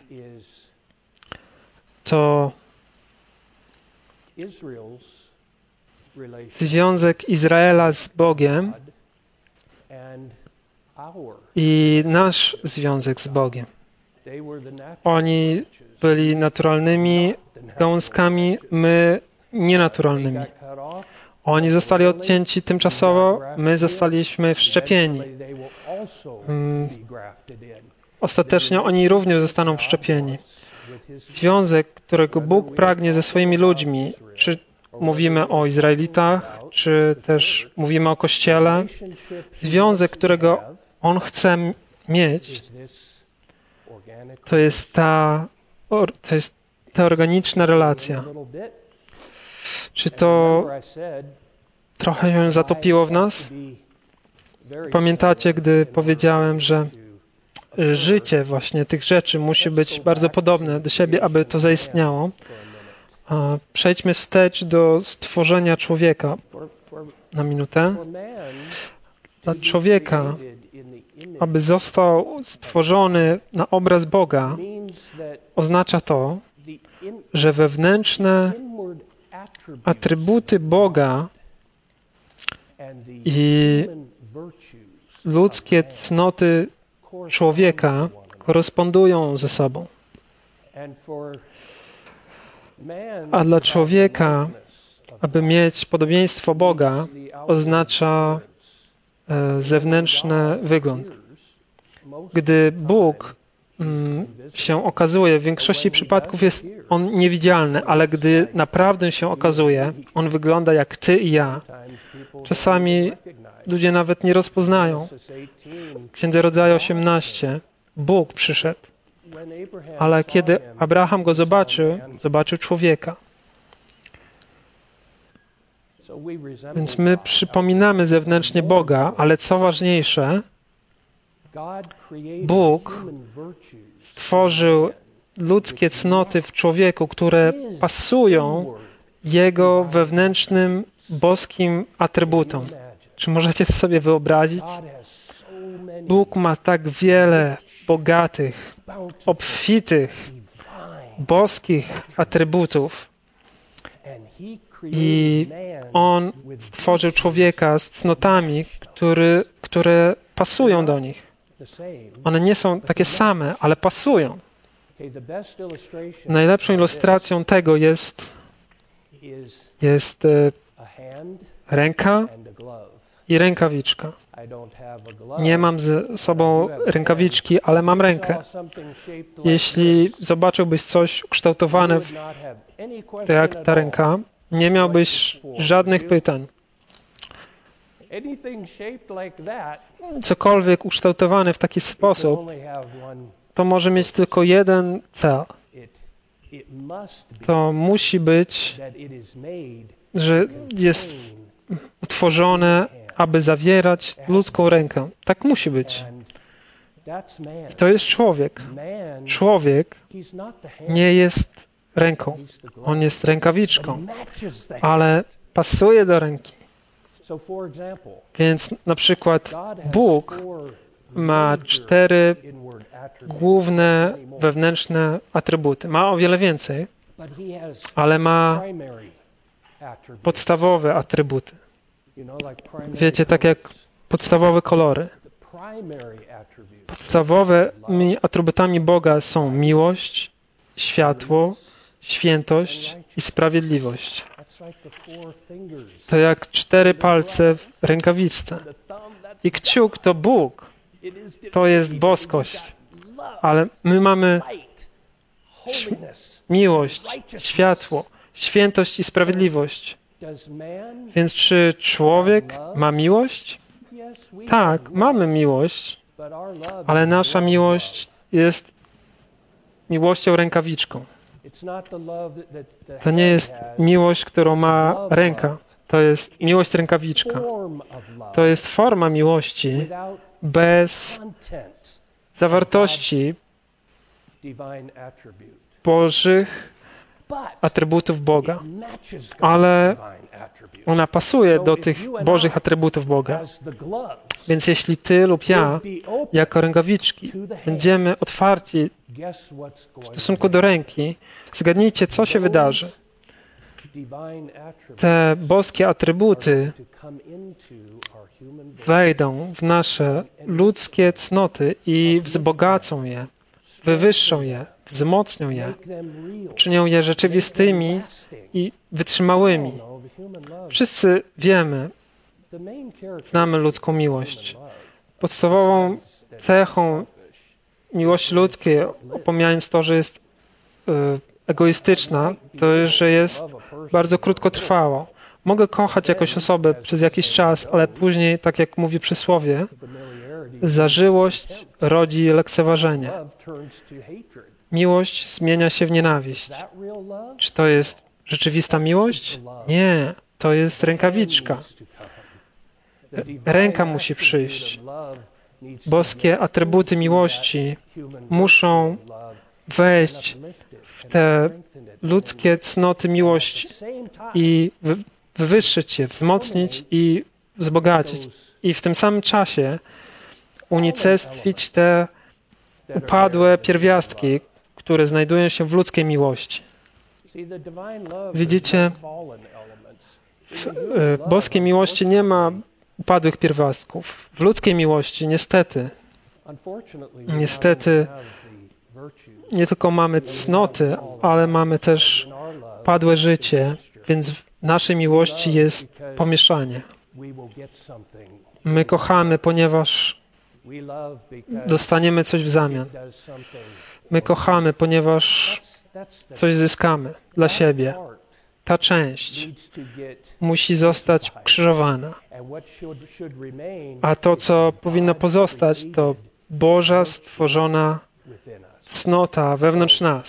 Speaker 1: to związek Izraela z Bogiem i nasz związek z Bogiem. Oni byli naturalnymi gałązkami, my nienaturalnymi. Oni zostali odcięci tymczasowo, my zostaliśmy wszczepieni. Um, ostatecznie oni również zostaną wszczepieni. Związek, którego Bóg pragnie ze swoimi ludźmi, czy mówimy o Izraelitach, czy też mówimy o Kościele, związek, którego On chce mieć, to jest ta, to jest ta organiczna relacja. Czy to trochę się zatopiło w nas? Pamiętacie, gdy powiedziałem, że życie właśnie tych rzeczy musi być bardzo podobne do siebie, aby to zaistniało. Przejdźmy wstecz do stworzenia człowieka na minutę. Dla człowieka, aby został stworzony na obraz Boga, oznacza to, że wewnętrzne atrybuty Boga i ludzkie cnoty człowieka korespondują ze sobą. A dla człowieka, aby mieć podobieństwo Boga, oznacza zewnętrzny wygląd. Gdy Bóg mm, się okazuje, w większości przypadków jest On niewidzialny, ale gdy naprawdę się okazuje, On wygląda jak ty i ja. Czasami ludzie nawet nie rozpoznają. W Księdze Rodzaju osiemnaście Bóg przyszedł, ale kiedy Abraham go zobaczył, zobaczył człowieka. Więc my przypominamy zewnętrznie Boga, ale co ważniejsze, Bóg stworzył ludzkie cnoty w człowieku, które pasują Jego wewnętrznym, boskim atrybutom. Czy możecie to sobie wyobrazić? Bóg ma tak wiele bogatych, obfitych, boskich atrybutów i On stworzył człowieka z cnotami, który, które pasują do nich. One nie są takie same, ale pasują. Najlepszą ilustracją tego jest, jest e, ręka i rękawiczka. Nie mam ze sobą rękawiczki, ale mam rękę. Jeśli zobaczyłbyś coś ukształtowane w, jak ta ręka, nie miałbyś żadnych pytań. Cokolwiek ukształtowane w taki sposób, to może mieć tylko jeden cel. To musi być, że jest utworzone, aby zawierać ludzką rękę. Tak musi być. I to jest człowiek. Człowiek nie jest ręką. On jest rękawiczką, ale pasuje do ręki. Więc na przykład Bóg ma cztery główne wewnętrzne atrybuty. Ma o wiele więcej, ale ma podstawowe atrybuty. Wiecie, tak jak podstawowe kolory. Podstawowymi atrybutami Boga są miłość, światło, świętość i sprawiedliwość. To jak cztery palce w rękawiczce. I kciuk to Bóg. To jest boskość. Ale my mamy miłość, światło, świętość i sprawiedliwość. Więc czy człowiek ma miłość? Tak, mamy miłość, ale nasza miłość jest miłością rękawiczką. To nie jest miłość, którą ma ręka. To jest miłość rękawiczka. To jest forma miłości bez zawartości Bożych atrybutów Boga. Ale ona pasuje do tych Bożych atrybutów Boga. Więc jeśli ty lub ja, jako rękawiczki, będziemy otwarci w stosunku do ręki, zgadnijcie, co się wydarzy. Te boskie atrybuty wejdą w nasze ludzkie cnoty i wzbogacą je, wywyższą je, wzmocnią je, czynią je rzeczywistymi i wytrzymałymi. Wszyscy wiemy, znamy ludzką miłość. Podstawową cechą miłości ludzkiej, pomijając to, że jest y, egoistyczna, to jest, że jest bardzo krótkotrwała. Mogę kochać jakąś osobę przez jakiś czas, ale później, tak jak mówi przysłowie, zażyłość rodzi lekceważenie. Miłość zmienia się w nienawiść. Czy to jest rzeczywista miłość? Nie, to jest rękawiczka. Ręka musi przyjść. Boskie atrybuty miłości muszą wejść w te ludzkie cnoty miłości i wywyższyć je, wzmocnić i wzbogacić. I w tym samym czasie unicestwić te upadłe pierwiastki, które znajdują się w ludzkiej miłości. Widzicie, w boskiej miłości nie ma upadłych pierwiastków. W ludzkiej miłości niestety, niestety nie tylko mamy cnoty, ale mamy też upadłe życie, więc w naszej miłości jest pomieszanie. My kochamy, ponieważ dostaniemy coś w zamian. My kochamy, ponieważ coś zyskamy dla siebie. Ta część musi zostać ukrzyżowana. A to, co powinno pozostać, to Boża stworzona cnota wewnątrz nas.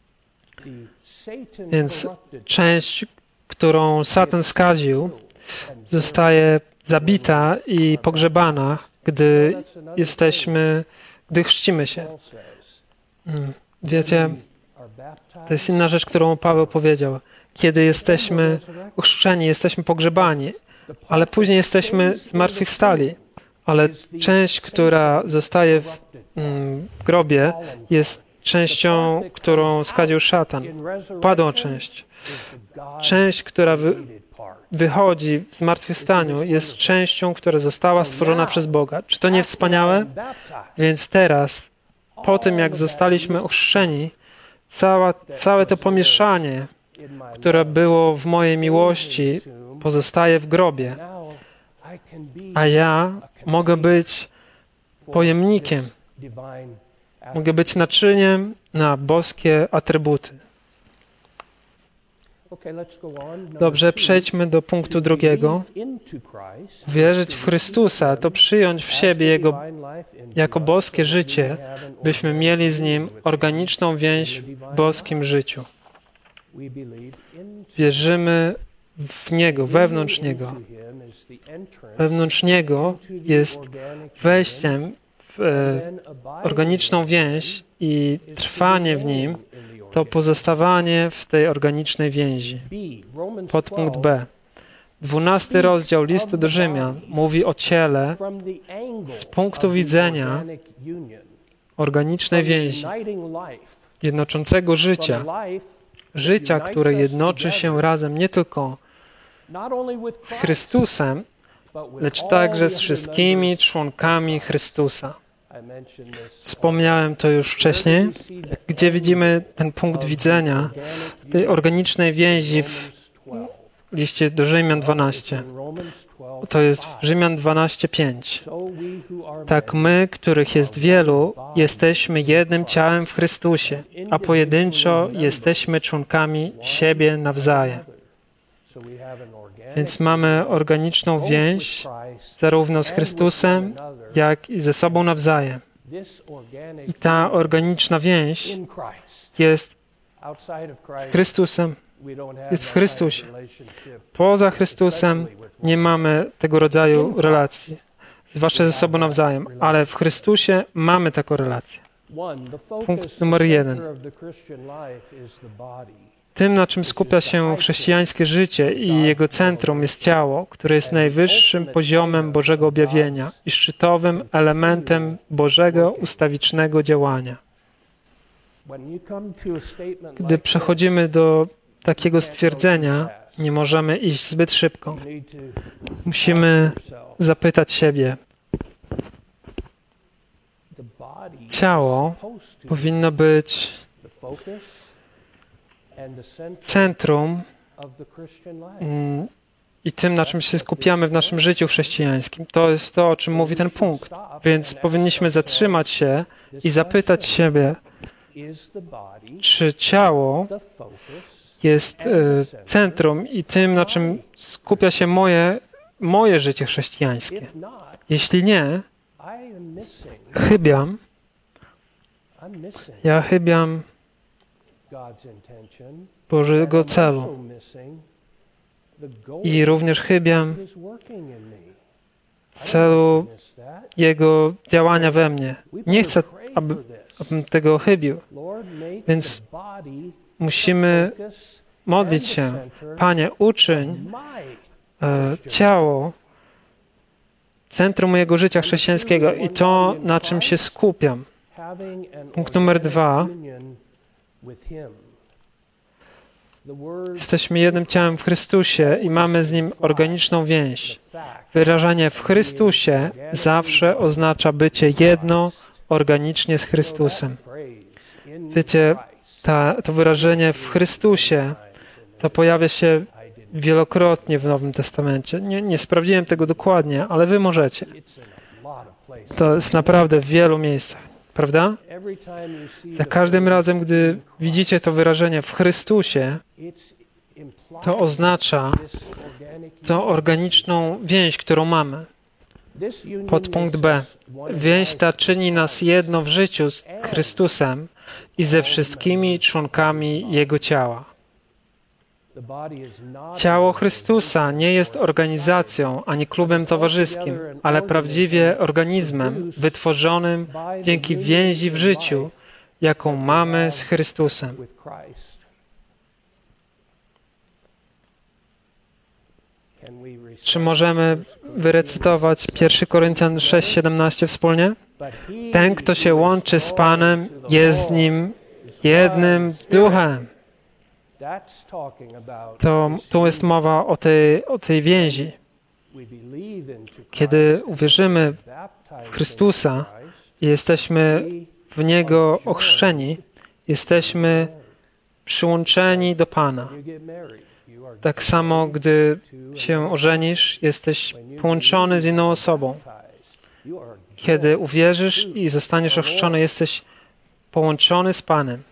Speaker 1: Więc część, którą Satan skaził, zostaje zabita i pogrzebana, gdy jesteśmy, gdy chrzcimy się. Wiecie, to jest inna rzecz, którą Paweł powiedział. Kiedy jesteśmy ochrzczeni, jesteśmy pogrzebani, ale później jesteśmy zmartwychwstali. Ale część, która zostaje w mm, grobie, jest częścią, którą skaził szatan. Padłą część. Część, która wy, wychodzi w zmartwychwstaniu, jest częścią, która została stworzona przez Boga. Czy to nie wspaniałe? Więc teraz, po tym jak zostaliśmy ochrzczeni, cała, całe to pomieszanie, które było w mojej miłości, pozostaje w grobie. A ja mogę być pojemnikiem. Mogę być naczyniem na boskie atrybuty. Dobrze, przejdźmy do punktu drugiego. Wierzyć w Chrystusa to przyjąć w siebie Jego jako boskie życie, byśmy mieli z Nim organiczną więź w boskim życiu. Wierzymy w Niego, wewnątrz Niego. Wewnątrz Niego jest wejściem w e, organiczną więź i trwanie w Nim to pozostawanie w tej organicznej więzi. Podpunkt B. Dwunasty rozdział listu do Rzymian mówi o ciele z punktu widzenia organicznej więzi, jednoczącego życia, życia, które jednoczy się razem nie tylko z Chrystusem, lecz także z wszystkimi członkami Chrystusa. Wspomniałem to już wcześniej, gdzie widzimy ten punkt widzenia tej organicznej więzi w liście do Rzymian dwanaście. To jest Rzymian dwanaście pięć. Tak my, których jest wielu, jesteśmy jednym ciałem w Chrystusie, a pojedynczo jesteśmy członkami siebie nawzajem. Więc mamy organiczną więź zarówno z Chrystusem, jak i ze sobą nawzajem. I ta organiczna więź jest z Chrystusem, jest w Chrystusie. Poza Chrystusem nie mamy tego rodzaju relacji, zwłaszcza ze sobą nawzajem, ale w Chrystusie mamy taką relację. Punkt numer jeden. Tym, na czym skupia się chrześcijańskie życie i jego centrum jest ciało, które jest najwyższym poziomem Bożego objawienia i szczytowym elementem Bożego ustawicznego działania. Gdy przechodzimy do takiego stwierdzenia, nie możemy iść zbyt szybko. Musimy zapytać siebie, ciało powinno być centrum i tym, na czym się skupiamy w naszym życiu chrześcijańskim. To jest to, o czym mówi ten punkt. Więc powinniśmy zatrzymać się i zapytać siebie, czy ciało jest centrum i tym, na czym skupia się moje, moje życie chrześcijańskie. Jeśli nie, chybiam, ja chybiam Bożego celu i również chybiam celu Jego działania we mnie. Nie chcę, aby, abym tego chybił, więc musimy modlić się. Panie, uczyń e, ciało centrum mojego życia chrześcijańskiego i to, na czym się skupiam. Punkt numer dwa. Jesteśmy jednym ciałem w Chrystusie i mamy z Nim organiczną więź. Wyrażanie w Chrystusie zawsze oznacza bycie jedno organicznie z Chrystusem. Wiecie, ta, to wyrażenie w Chrystusie to pojawia się wielokrotnie w Nowym Testamencie. Nie, nie sprawdziłem tego dokładnie, ale wy możecie. To jest naprawdę w wielu miejscach, prawda? Za każdym razem, gdy widzicie to wyrażenie w Chrystusie, to oznacza tą organiczną więź, którą mamy. Podpunkt B. Więź ta czyni nas jedno w życiu z Chrystusem i ze wszystkimi członkami Jego ciała. Ciało Chrystusa nie jest organizacją ani klubem towarzyskim, ale prawdziwie organizmem wytworzonym dzięki więzi w życiu, jaką mamy z Chrystusem. Czy możemy wyrecytować pierwszy Koryntian sześć siedemnaście wspólnie? Ten, kto się łączy z Panem, jest z Nim jednym duchem. To tu jest mowa o tej, o tej więzi. Kiedy uwierzymy w Chrystusa i jesteśmy w Niego ochrzczeni, jesteśmy przyłączeni do Pana. Tak samo, gdy się ożenisz, jesteś połączony z inną osobą. Kiedy uwierzysz i zostaniesz ochrzczony, jesteś połączony z Panem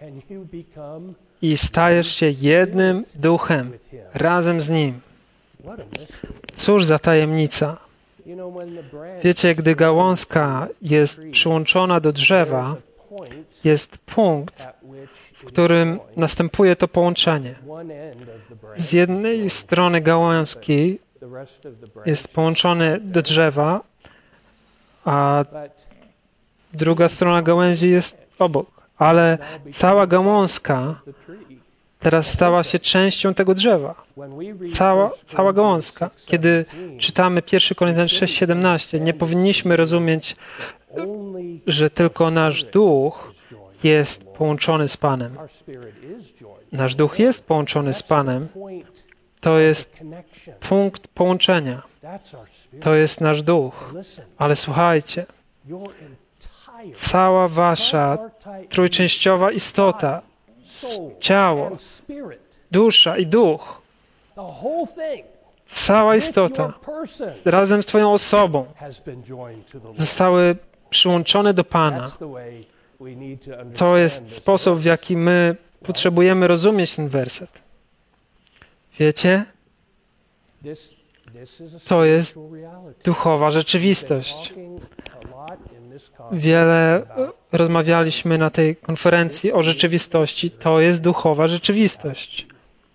Speaker 1: i stajesz się jednym duchem razem z Nim. Cóż za tajemnica. Wiecie, gdy gałązka jest przyłączona do drzewa, jest punkt, w którym następuje to połączenie. Z jednej strony gałązki jest połączony do drzewa, a druga strona gałęzi jest obok. Ale cała gałązka teraz stała się częścią tego drzewa. Cała, cała gałązka. Kiedy czytamy pierwszy Koryntian sześć siedemnaście, nie powinniśmy rozumieć, że tylko nasz duch jest połączony z Panem. Nasz duch jest połączony z Panem. To jest punkt połączenia. To jest nasz duch. Ale słuchajcie, cała wasza trójczęściowa istota, ciało, dusza i duch, cała istota razem z Twoją osobą zostały przyłączone do Pana. To jest sposób, w jaki my potrzebujemy rozumieć ten werset. Wiecie? To jest duchowa rzeczywistość. Wiele rozmawialiśmy na tej konferencji o rzeczywistości. To jest duchowa rzeczywistość.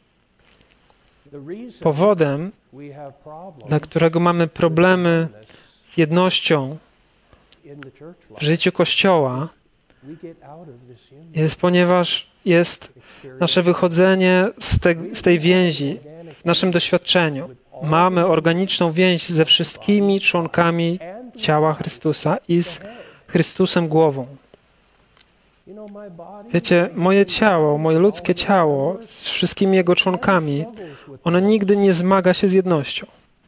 Speaker 1: Powodem, dla którego mamy problemy z jednością w życiu Kościoła, jest ponieważ jest nasze wychodzenie z, te, z tej więzi w naszym doświadczeniu. Mamy organiczną więź ze wszystkimi członkami ciała Chrystusa i z Chrystusem głową. Wiecie, moje ciało, moje ludzkie ciało z wszystkimi jego członkami, ono nigdy nie zmaga się z jednością.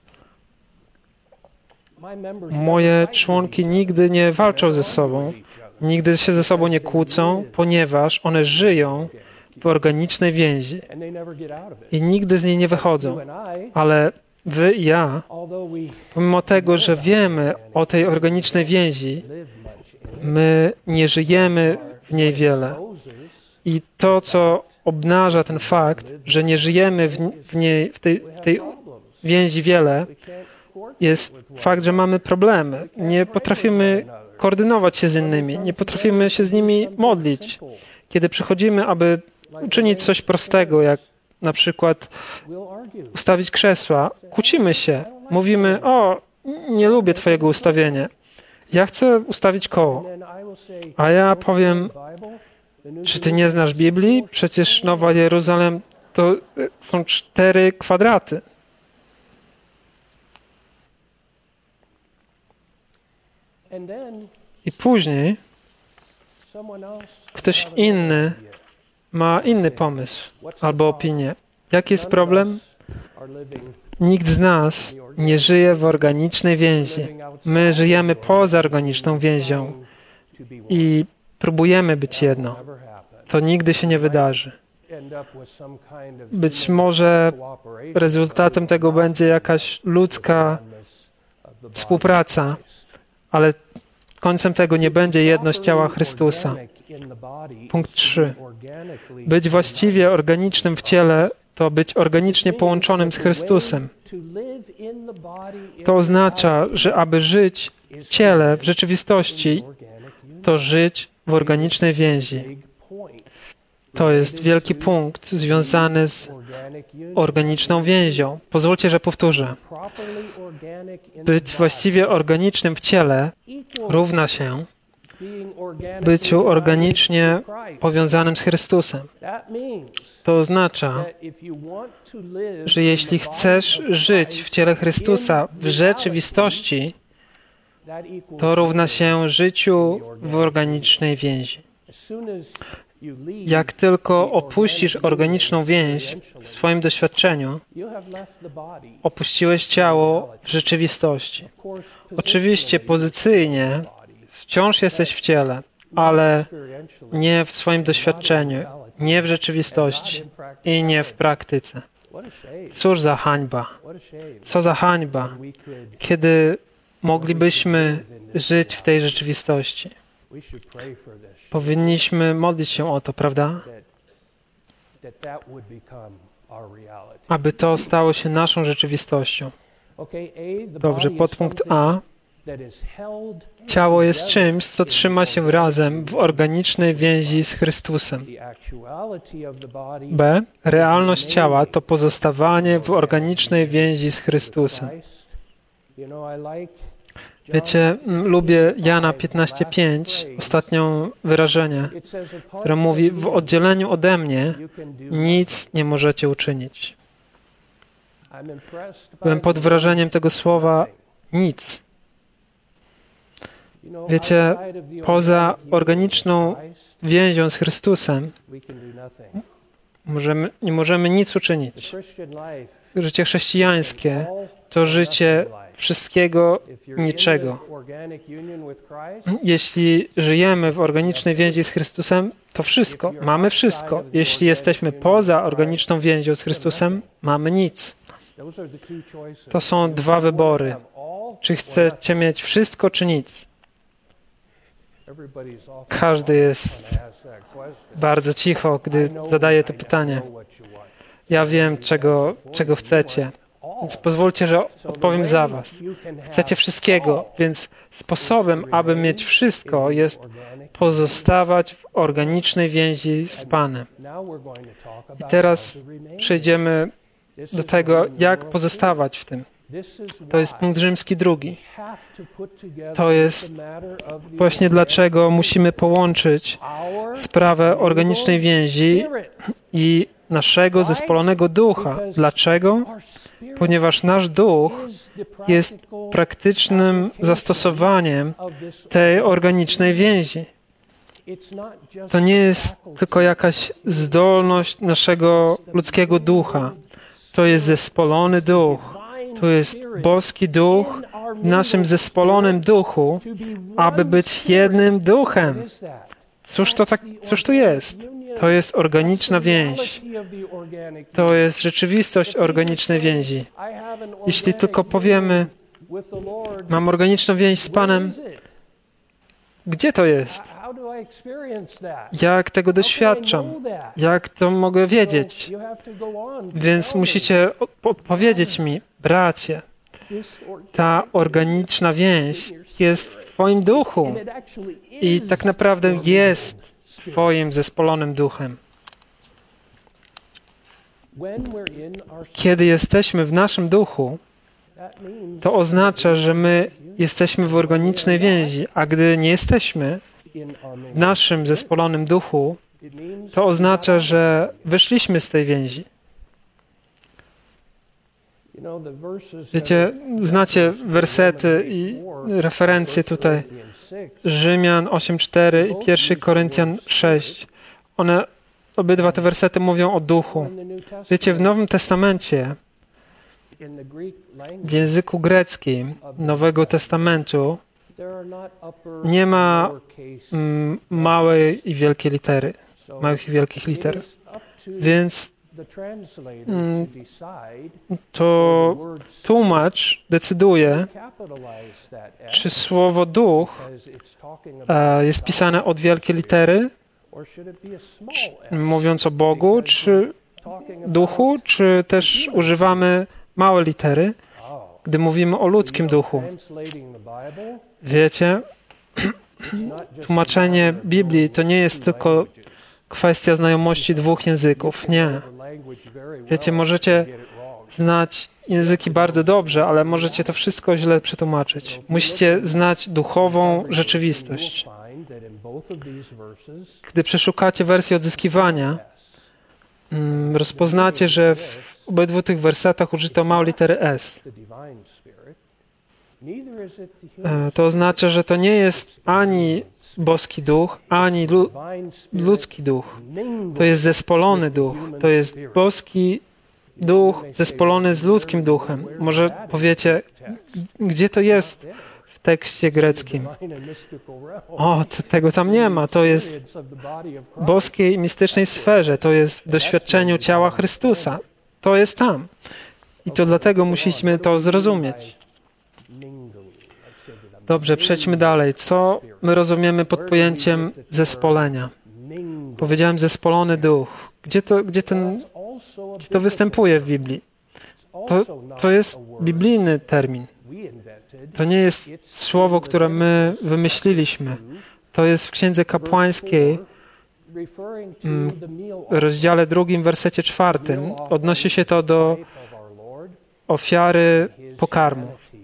Speaker 1: Moje członki nigdy nie walczą ze sobą, nigdy się ze sobą nie kłócą, ponieważ one żyją w organicznej więzi i nigdy z niej nie wychodzą. Ale wy i ja, pomimo tego, że wiemy o tej organicznej więzi, my nie żyjemy w niej wiele. I to, co obnaża ten fakt, że nie żyjemy w, w niej, w tej, w tej więzi wiele, jest fakt, że mamy problemy. Nie potrafimy koordynować się z innymi, nie potrafimy się z nimi modlić. Kiedy przychodzimy, aby uczynić coś prostego, jak na przykład ustawić krzesła, kłócimy się. Mówimy, o, nie lubię twojego ustawienia. Ja chcę ustawić koło. A ja powiem, czy ty nie znasz Biblii? Przecież Nowa Jeruzalem to są cztery kwadraty. I później ktoś inny ma inny pomysł albo opinię. Jaki jest problem? Nikt z nas nie żyje w organicznej więzi. My żyjemy poza organiczną więzią i próbujemy być jedno. To nigdy się nie wydarzy. Być może rezultatem tego będzie jakaś ludzka współpraca, ale końcem tego nie będzie jedność ciała Chrystusa. Punkt trzy. Być właściwie organicznym w ciele to być organicznie połączonym z Chrystusem. To oznacza, że aby żyć w ciele, w rzeczywistości, to żyć w organicznej więzi. To jest wielki punkt związany z organiczną więzią. Pozwólcie, że powtórzę. Być właściwie organicznym w ciele równa się byciu organicznie powiązanym z Chrystusem. To oznacza, że jeśli chcesz żyć w ciele Chrystusa w rzeczywistości, to równa się życiu w organicznej więzi. Jak tylko opuścisz organiczną więź w swoim doświadczeniu, opuściłeś ciało w rzeczywistości. Oczywiście pozycyjnie wciąż jesteś w ciele, ale nie w swoim doświadczeniu, nie w rzeczywistości i nie w praktyce. Cóż za hańba. Co za hańba, kiedy moglibyśmy żyć w tej rzeczywistości. Powinniśmy modlić się o to, prawda? Aby to stało się naszą rzeczywistością. Dobrze, podpunkt A. Ciało jest czymś, co trzyma się razem w organicznej więzi z Chrystusem. B. Realność ciała to pozostawanie w organicznej więzi z Chrystusem. Wiecie, lubię Jana piętnaście pięć, ostatnią wyrażenie, które mówi: w oddzieleniu ode mnie nic nie możecie uczynić. Byłem pod wrażeniem tego słowa nic. Wiecie, poza organiczną więzią z Chrystusem możemy, nie możemy nic uczynić. Życie chrześcijańskie to życie wszystkiego, niczego. Jeśli żyjemy w organicznej więzi z Chrystusem, to wszystko, mamy wszystko. Jeśli jesteśmy poza organiczną więzią z Chrystusem, mamy nic. To są dwa wybory. Czy chcecie mieć wszystko, czy nic? Każdy jest bardzo cicho, gdy zadaje to pytanie. Ja wiem, czego, czego chcecie, więc pozwólcie, że odpowiem za was. Chcecie wszystkiego, więc sposobem, aby mieć wszystko, jest pozostawać w organicznej więzi z Panem. I teraz przejdziemy do tego, jak pozostawać w tym. To jest punkt rzymski drugi. To jest właśnie dlaczego musimy połączyć sprawę organicznej więzi i naszego zespolonego ducha. Dlaczego? Ponieważ nasz duch jest praktycznym zastosowaniem tej organicznej więzi. To nie jest tylko jakaś zdolność naszego ludzkiego ducha. To jest zespolony duch. To jest boski duch w naszym zespolonym duchu, aby być jednym duchem. Cóż to, tak, cóż to jest? To jest organiczna więź. To jest rzeczywistość organicznej więzi. Jeśli tylko powiemy, mam organiczną więź z Panem, gdzie to jest? Jak tego doświadczam? Jak to mogę wiedzieć? Więc musicie odpowiedzieć mi, bracie, ta organiczna więź jest w Twoim duchu i tak naprawdę jest Twoim zespolonym duchem. Kiedy jesteśmy w naszym duchu, to oznacza, że my jesteśmy w organicznej więzi, a gdy nie jesteśmy w naszym zespolonym duchu, to oznacza, że wyszliśmy z tej więzi. Wiecie, znacie wersety i referencje tutaj. Rzymian osiem cztery i pierwszy Koryntian sześć. One, obydwa te wersety mówią o duchu. Wiecie, w Nowym Testamencie, w języku greckim Nowego Testamentu nie ma mm, małej i wielkiej litery, małych i wielkich liter. Więc to tłumacz decyduje, czy słowo duch jest pisane od wielkiej litery, mówiąc o Bogu, czy duchu, czy też używamy małe litery, gdy mówimy o ludzkim duchu. Wiecie, tłumaczenie Biblii to nie jest tylko kwestia znajomości dwóch języków. Nie. Wiecie, możecie znać języki bardzo dobrze, ale możecie to wszystko źle przetłumaczyć. Musicie znać duchową rzeczywistość. Gdy przeszukacie wersję odzyskiwania, rozpoznacie, że w obydwu tych wersetach użyto małą literę S. To oznacza, że to nie jest ani boski duch, ani lu- ludzki duch. To jest zespolony duch. To jest boski duch zespolony z ludzkim duchem. Może powiecie, gdzie to jest w tekście greckim? O, tego tam nie ma. To jest w boskiej, mistycznej sferze. To jest w doświadczeniu ciała Chrystusa. To jest tam. I to dlatego musimy to zrozumieć. Dobrze, przejdźmy dalej. Co my rozumiemy pod pojęciem zespolenia? Powiedziałem zespolony duch. Gdzie to, gdzie ten, gdzie to występuje w Biblii? To, to jest biblijny termin. To nie jest słowo, które my wymyśliliśmy. To jest w Księdze Kapłańskiej, w rozdziale drugim, wersecie czwartym. Odnosi się to do ofiary pokarmu.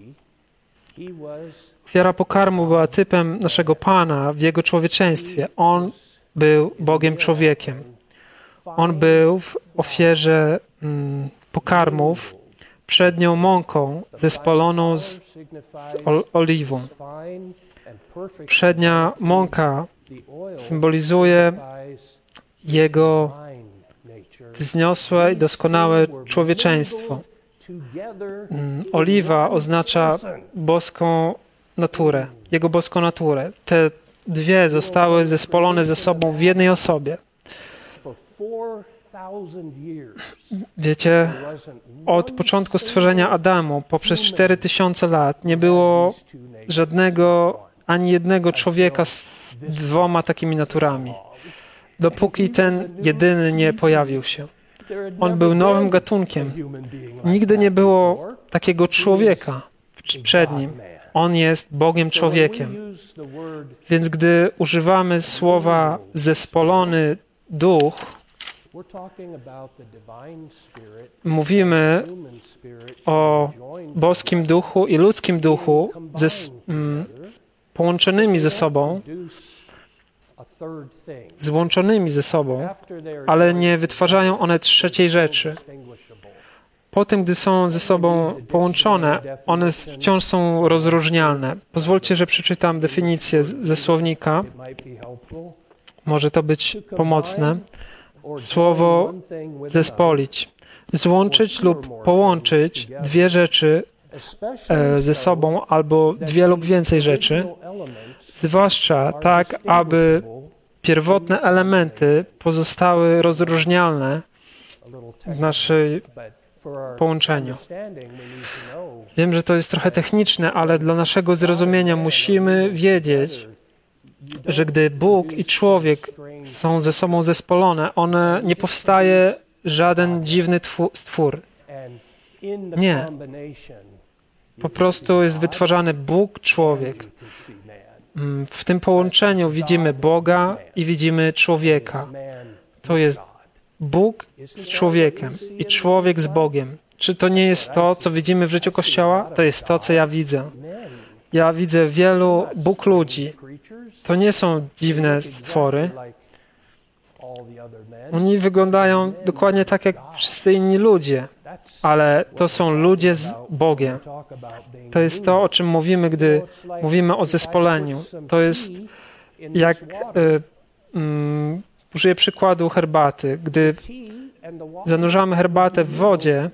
Speaker 1: Ofiara pokarmu była typem naszego Pana w Jego człowieczeństwie. On był Bogiem człowiekiem. On był w ofierze mm, pokarmów przednią mąką zespoloną z, z ol, oliwą. Przednia mąka symbolizuje Jego wzniosłe i doskonałe człowieczeństwo. Mm, oliwa oznacza boską naturę, Jego boską naturę. Te dwie zostały zespolone ze sobą w jednej osobie. Wiecie, od początku stworzenia Adamu poprzez cztery tysiące lat nie było żadnego, ani jednego człowieka z dwoma takimi naturami, dopóki ten jedyny nie pojawił się. On był nowym gatunkiem. Nigdy nie było takiego człowieka przed nim. On jest Bogiem człowiekiem. Więc gdy używamy słowa zespolony duch, mówimy o boskim duchu i ludzkim duchu ze, mm, połączonymi ze sobą, złączonymi ze sobą, ale nie wytwarzają one trzeciej rzeczy. Po tym, gdy są ze sobą połączone, one wciąż są rozróżnialne. Pozwólcie, że przeczytam definicję ze słownika. Może to być pomocne. Słowo zespolić. Złączyć lub połączyć dwie rzeczy ze sobą albo dwie lub więcej rzeczy, zwłaszcza tak, aby pierwotne elementy pozostały rozróżnialne w naszej połączeniu. Wiem, że to jest trochę techniczne, ale dla naszego zrozumienia musimy wiedzieć, że gdy Bóg i człowiek są ze sobą zespolone, one nie powstaje żaden dziwny twór. Nie. Po prostu jest wytwarzany Bóg, człowiek. W tym połączeniu widzimy Boga i widzimy człowieka. To jest Bóg z człowiekiem i człowiek z Bogiem. Czy to nie jest to, co widzimy w życiu Kościoła? To jest to, co ja widzę. Ja widzę wielu Bóg ludzi. To nie są dziwne stwory. Oni wyglądają dokładnie tak, jak wszyscy inni ludzie, ale to są ludzie z Bogiem. To jest to, o czym mówimy, gdy mówimy o zespoleniu. To jest jak... Y, mm, użyję przykładu herbaty. Gdy zanurzamy herbatę w wodzie,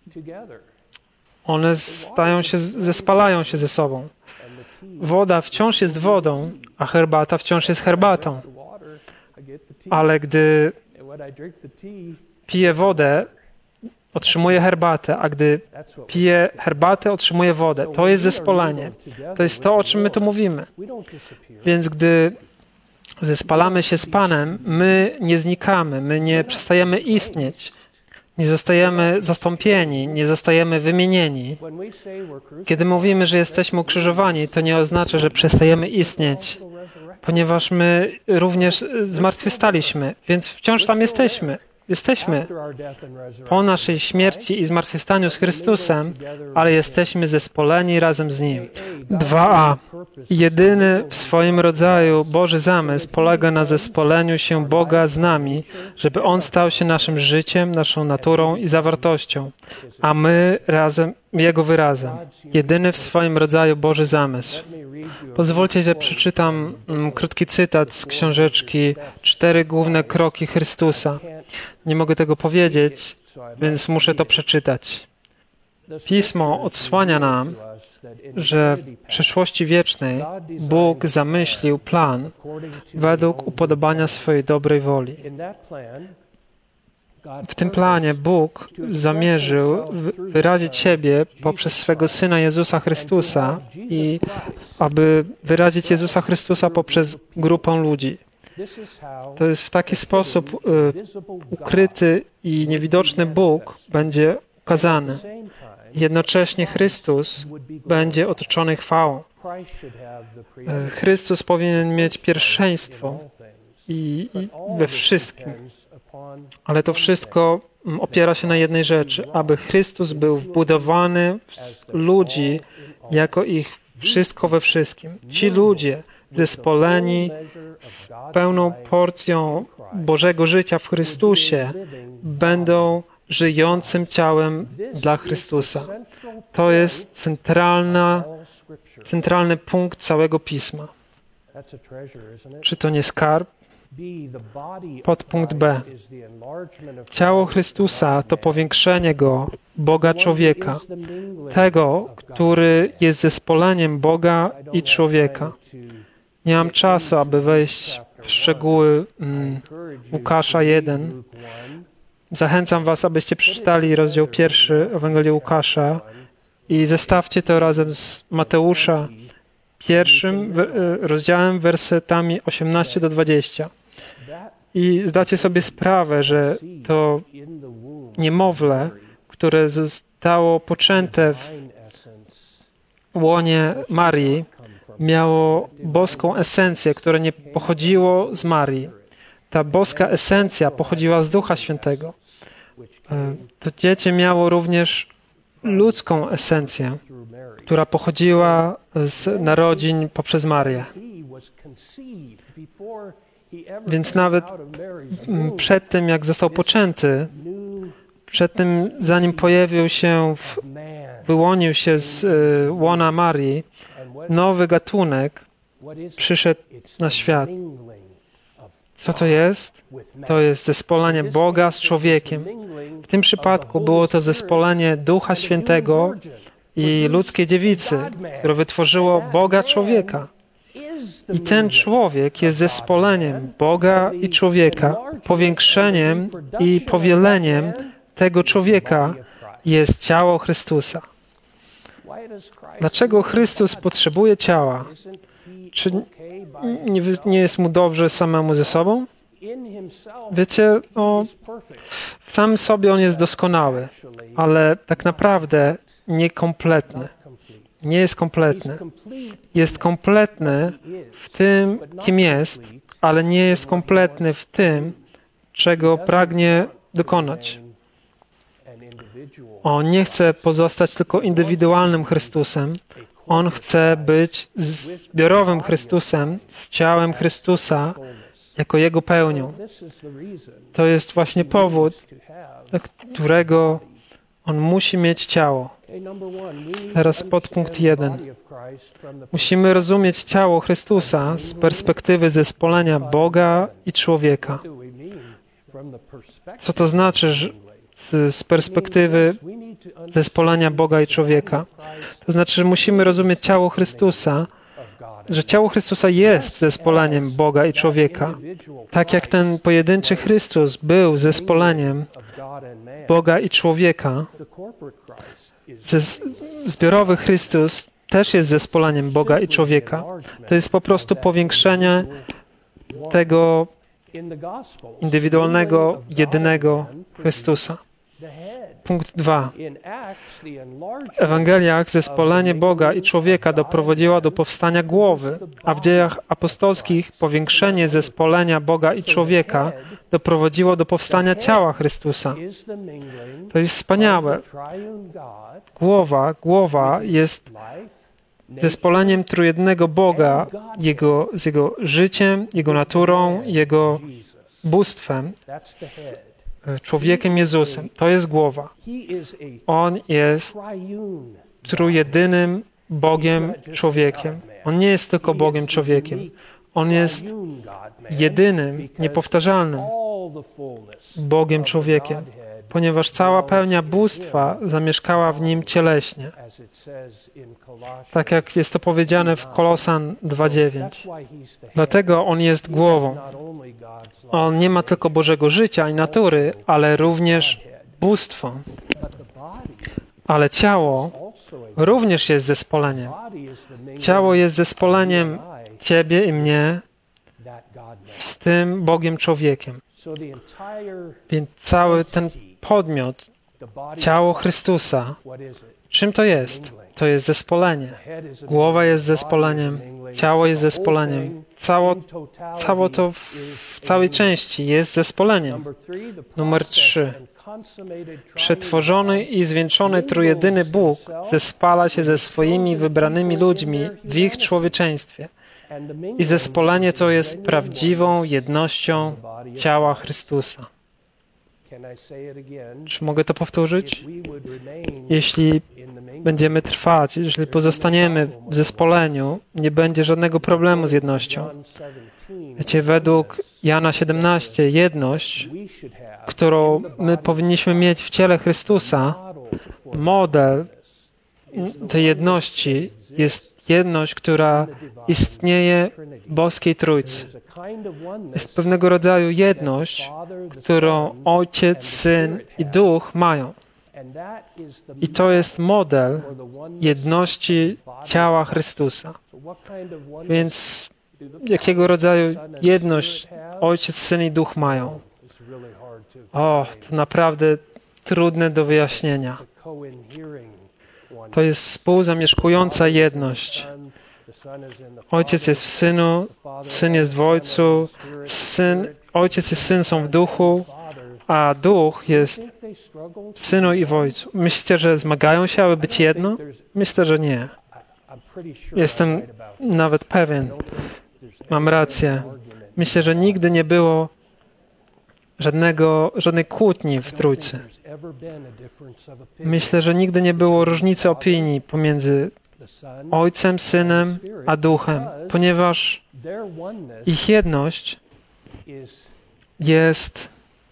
Speaker 1: one stają się, zespalają się ze sobą. Woda wciąż jest wodą, a herbata wciąż jest herbatą. Ale gdy pije wodę, otrzymuje herbatę, a gdy pije herbatę, otrzymuje wodę. To jest zespolenie. To jest to, o czym my tu mówimy. Więc gdy zespalamy się z Panem, my nie znikamy, my nie przestajemy istnieć, nie zostajemy zastąpieni, nie zostajemy wymienieni. Kiedy mówimy, że jesteśmy ukrzyżowani, to nie oznacza, że przestajemy istnieć, ponieważ my również zmartwychwstaliśmy, więc wciąż tam jesteśmy. Jesteśmy po naszej śmierci i zmartwychwstaniu z Chrystusem, ale jesteśmy zespoleni razem z Nim. dwa a. Jedyny w swoim rodzaju Boży zamysł polega na zespoleniu się Boga z nami, żeby On stał się naszym życiem, naszą naturą i zawartością, a my razem Jego wyrazem. Jedyny w swoim rodzaju Boży zamysł. Pozwólcie, że przeczytam mm, krótki cytat z książeczki Cztery główne kroki Chrystusa. Nie mogę tego powiedzieć, więc muszę to przeczytać. Pismo odsłania nam, że w przeszłości wiecznej Bóg zamyślił plan według upodobania swojej dobrej woli. W tym planie Bóg zamierzył wyrazić siebie poprzez swego Syna Jezusa Chrystusa i aby wyrazić Jezusa Chrystusa poprzez grupę ludzi. To jest w taki sposób y, ukryty i niewidoczny Bóg będzie ukazany. Jednocześnie Chrystus będzie otoczony chwałą. Y, Chrystus powinien mieć pierwszeństwo i, i we wszystkim. Ale to wszystko opiera się na jednej rzeczy, aby Chrystus był wbudowany w ludzi jako ich wszystko we wszystkim. Ci ludzie zespoleni z pełną porcją Bożego życia w Chrystusie będą żyjącym ciałem dla Chrystusa. To jest centralna, centralny punkt całego Pisma. Czy to nie skarb? Podpunkt B. Ciało Chrystusa to powiększenie Go, Boga człowieka, tego, który jest zespoleniem Boga i człowieka. Nie mam czasu, aby wejść w szczegóły mm, Łukasza jeden. Zachęcam was, abyście przeczytali rozdział pierwszy Ewangelii Łukasza i zestawcie to razem z Mateusza pierwszym rozdziałem, wersetami osiemnaście do dwudziestu. I zdacie sobie sprawę, że to niemowlę, które zostało poczęte w łonie Marii, miało boską esencję, która nie pochodziło z Marii. Ta boska esencja pochodziła z Ducha Świętego. To dziecię miało również ludzką esencję, która pochodziła z narodzin poprzez Marię. Więc nawet przed tym, jak został poczęty, przed tym, zanim pojawił się, w, wyłonił się z y, łona Marii, nowy gatunek przyszedł na świat. Co to jest? To jest zespolenie Boga z człowiekiem. W tym przypadku było to zespolenie Ducha Świętego i ludzkiej dziewicy, które wytworzyło Boga człowieka. I ten człowiek jest zespoleniem Boga i człowieka. Powiększeniem i powieleniem tego człowieka jest ciało Chrystusa. Dlaczego Chrystus potrzebuje ciała? Czy nie, nie jest mu dobrze samemu ze sobą? Wiecie, no, w samym sobie on jest doskonały, ale tak naprawdę niekompletny. Nie jest kompletny. Jest kompletny w tym, kim jest, ale nie jest kompletny w tym, czego pragnie dokonać. On nie chce pozostać tylko indywidualnym Chrystusem. On chce być zbiorowym Chrystusem, z ciałem Chrystusa, jako Jego pełnią. To jest właśnie powód, dla którego On musi mieć ciało. Teraz podpunkt jeden. Musimy rozumieć ciało Chrystusa z perspektywy zespolenia Boga i człowieka. Co to znaczy, że z perspektywy zespolenia Boga i człowieka? To znaczy, że musimy rozumieć ciało Chrystusa że ciało Chrystusa jest zespoleniem Boga i człowieka, tak jak ten pojedynczy Chrystus był zespoleniem Boga i człowieka, zbiorowy Chrystus też jest zespoleniem Boga i człowieka. To jest po prostu powiększenie tego indywidualnego, jedynego Chrystusa. Punkt dwa. W Ewangeliach zespolenie Boga i człowieka doprowadziło do powstania głowy, a w dziejach apostolskich powiększenie zespolenia Boga i człowieka doprowadziło do powstania ciała Chrystusa. To jest wspaniałe. Głowa, głowa jest zespoleniem trójjednego Boga, jego, z Jego życiem, Jego naturą, Jego bóstwem, człowiekiem Jezusem. To jest głowa. On jest trójjedynym Bogiem człowiekiem. On nie jest tylko Bogiem człowiekiem. On jest jedynym, niepowtarzalnym Bogiem człowiekiem, ponieważ cała pełnia bóstwa zamieszkała w Nim cieleśnie. Tak jak jest to powiedziane w Kolosan dwa dziewięć. Dlatego On jest głową. On nie ma tylko Bożego życia i natury, ale również bóstwo. Ale ciało również jest zespoleniem. Ciało jest zespoleniem Ciebie i mnie z tym Bogiem człowiekiem. Więc cały ten podmiot, ciało Chrystusa, czym to jest? To jest zespolenie. Głowa jest zespoleniem, ciało jest zespoleniem. Cało, cało to w całej części jest zespoleniem. Numer trzy. Przetworzony i zwieńczony trójjedyny Bóg zespala się ze swoimi wybranymi ludźmi w ich człowieczeństwie. I zespolenie to jest prawdziwą jednością ciała Chrystusa. Czy mogę to powtórzyć? Jeśli będziemy trwać, jeżeli pozostaniemy w zespoleniu, nie będzie żadnego problemu z jednością. Wiecie, według Jana siedemnaście, jedność, którą my powinniśmy mieć w ciele Chrystusa, model tej jedności jest jedność, która istnieje w boskiej Trójcy. Jest pewnego rodzaju jedność, którą Ojciec, Syn i Duch mają. I to jest model jedności ciała Chrystusa. Więc jakiego rodzaju jedność Ojciec, Syn i Duch mają? O, to naprawdę trudne do wyjaśnienia. To jest współzamieszkująca jedność. Ojciec jest w Synu, Syn jest w Ojcu, Syn, Ojciec i Syn są w Duchu, a Duch jest w Synu i w Ojcu. Myślicie, że zmagają się, aby być jedno? Myślę, że nie. Jestem nawet pewien. Mam rację. Myślę, że nigdy nie było żadnego, żadnej kłótni w Trójcy. Myślę, że nigdy nie było różnicy opinii pomiędzy Ojcem, Synem, a Duchem, ponieważ ich jedność jest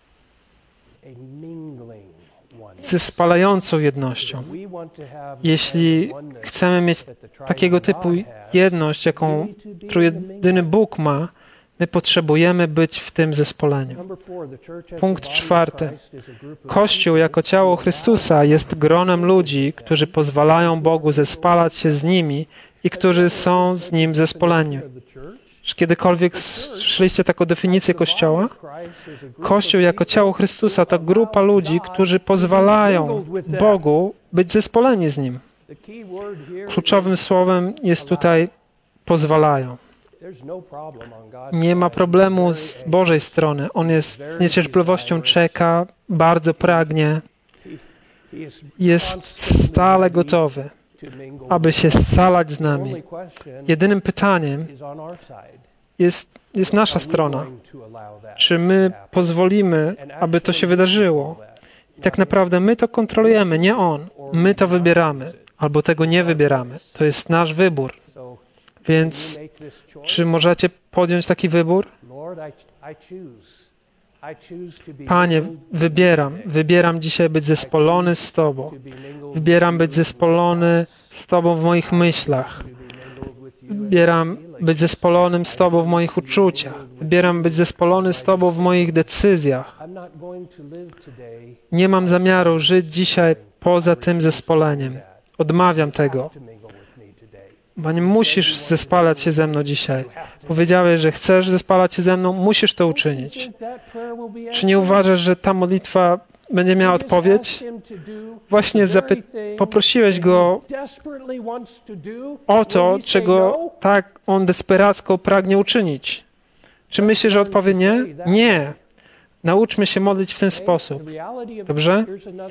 Speaker 1: zespalającą jednością. Jeśli chcemy mieć takiego typu jedność, jaką trójjedyny Bóg ma, my potrzebujemy być w tym zespoleniu. Punkt czwarty. Kościół jako ciało Chrystusa jest gronem ludzi, którzy pozwalają Bogu zespalać się z nimi i którzy są z Nim w zespoleniu. Czy kiedykolwiek słyszeliście taką definicję Kościoła? Kościół jako ciało Chrystusa to grupa ludzi, którzy pozwalają Bogu być zespoleni z Nim. Kluczowym słowem jest tutaj pozwalają. Nie ma problemu z Bożej strony. On jest z niecierpliwością czeka, bardzo pragnie. Jest stale gotowy, aby się scalać z nami. Jedynym pytaniem jest, jest nasza strona. Czy my pozwolimy, aby to się wydarzyło? I tak naprawdę my to kontrolujemy, nie On. My to wybieramy, albo tego nie wybieramy. To jest nasz wybór. Więc czy możecie podjąć taki wybór? Panie, wybieram, wybieram dzisiaj być zespolony z Tobą. Wybieram być zespolony z Tobą w moich myślach. Wybieram być zespolonym z Tobą w moich uczuciach. Wybieram być zespolony z Tobą w moich decyzjach. Nie mam zamiaru żyć dzisiaj poza tym zespoleniem. Odmawiam tego. Panie, musisz zespalać się ze mną dzisiaj. Powiedziałeś, że chcesz zespalać się ze mną, musisz to uczynić. Czy nie uważasz, że ta modlitwa będzie miała odpowiedź? Właśnie zapy- poprosiłeś Go o to, czego tak On desperacko pragnie uczynić. Czy myślisz, że odpowie nie? Nie. Nauczmy się modlić w ten sposób. Dobrze?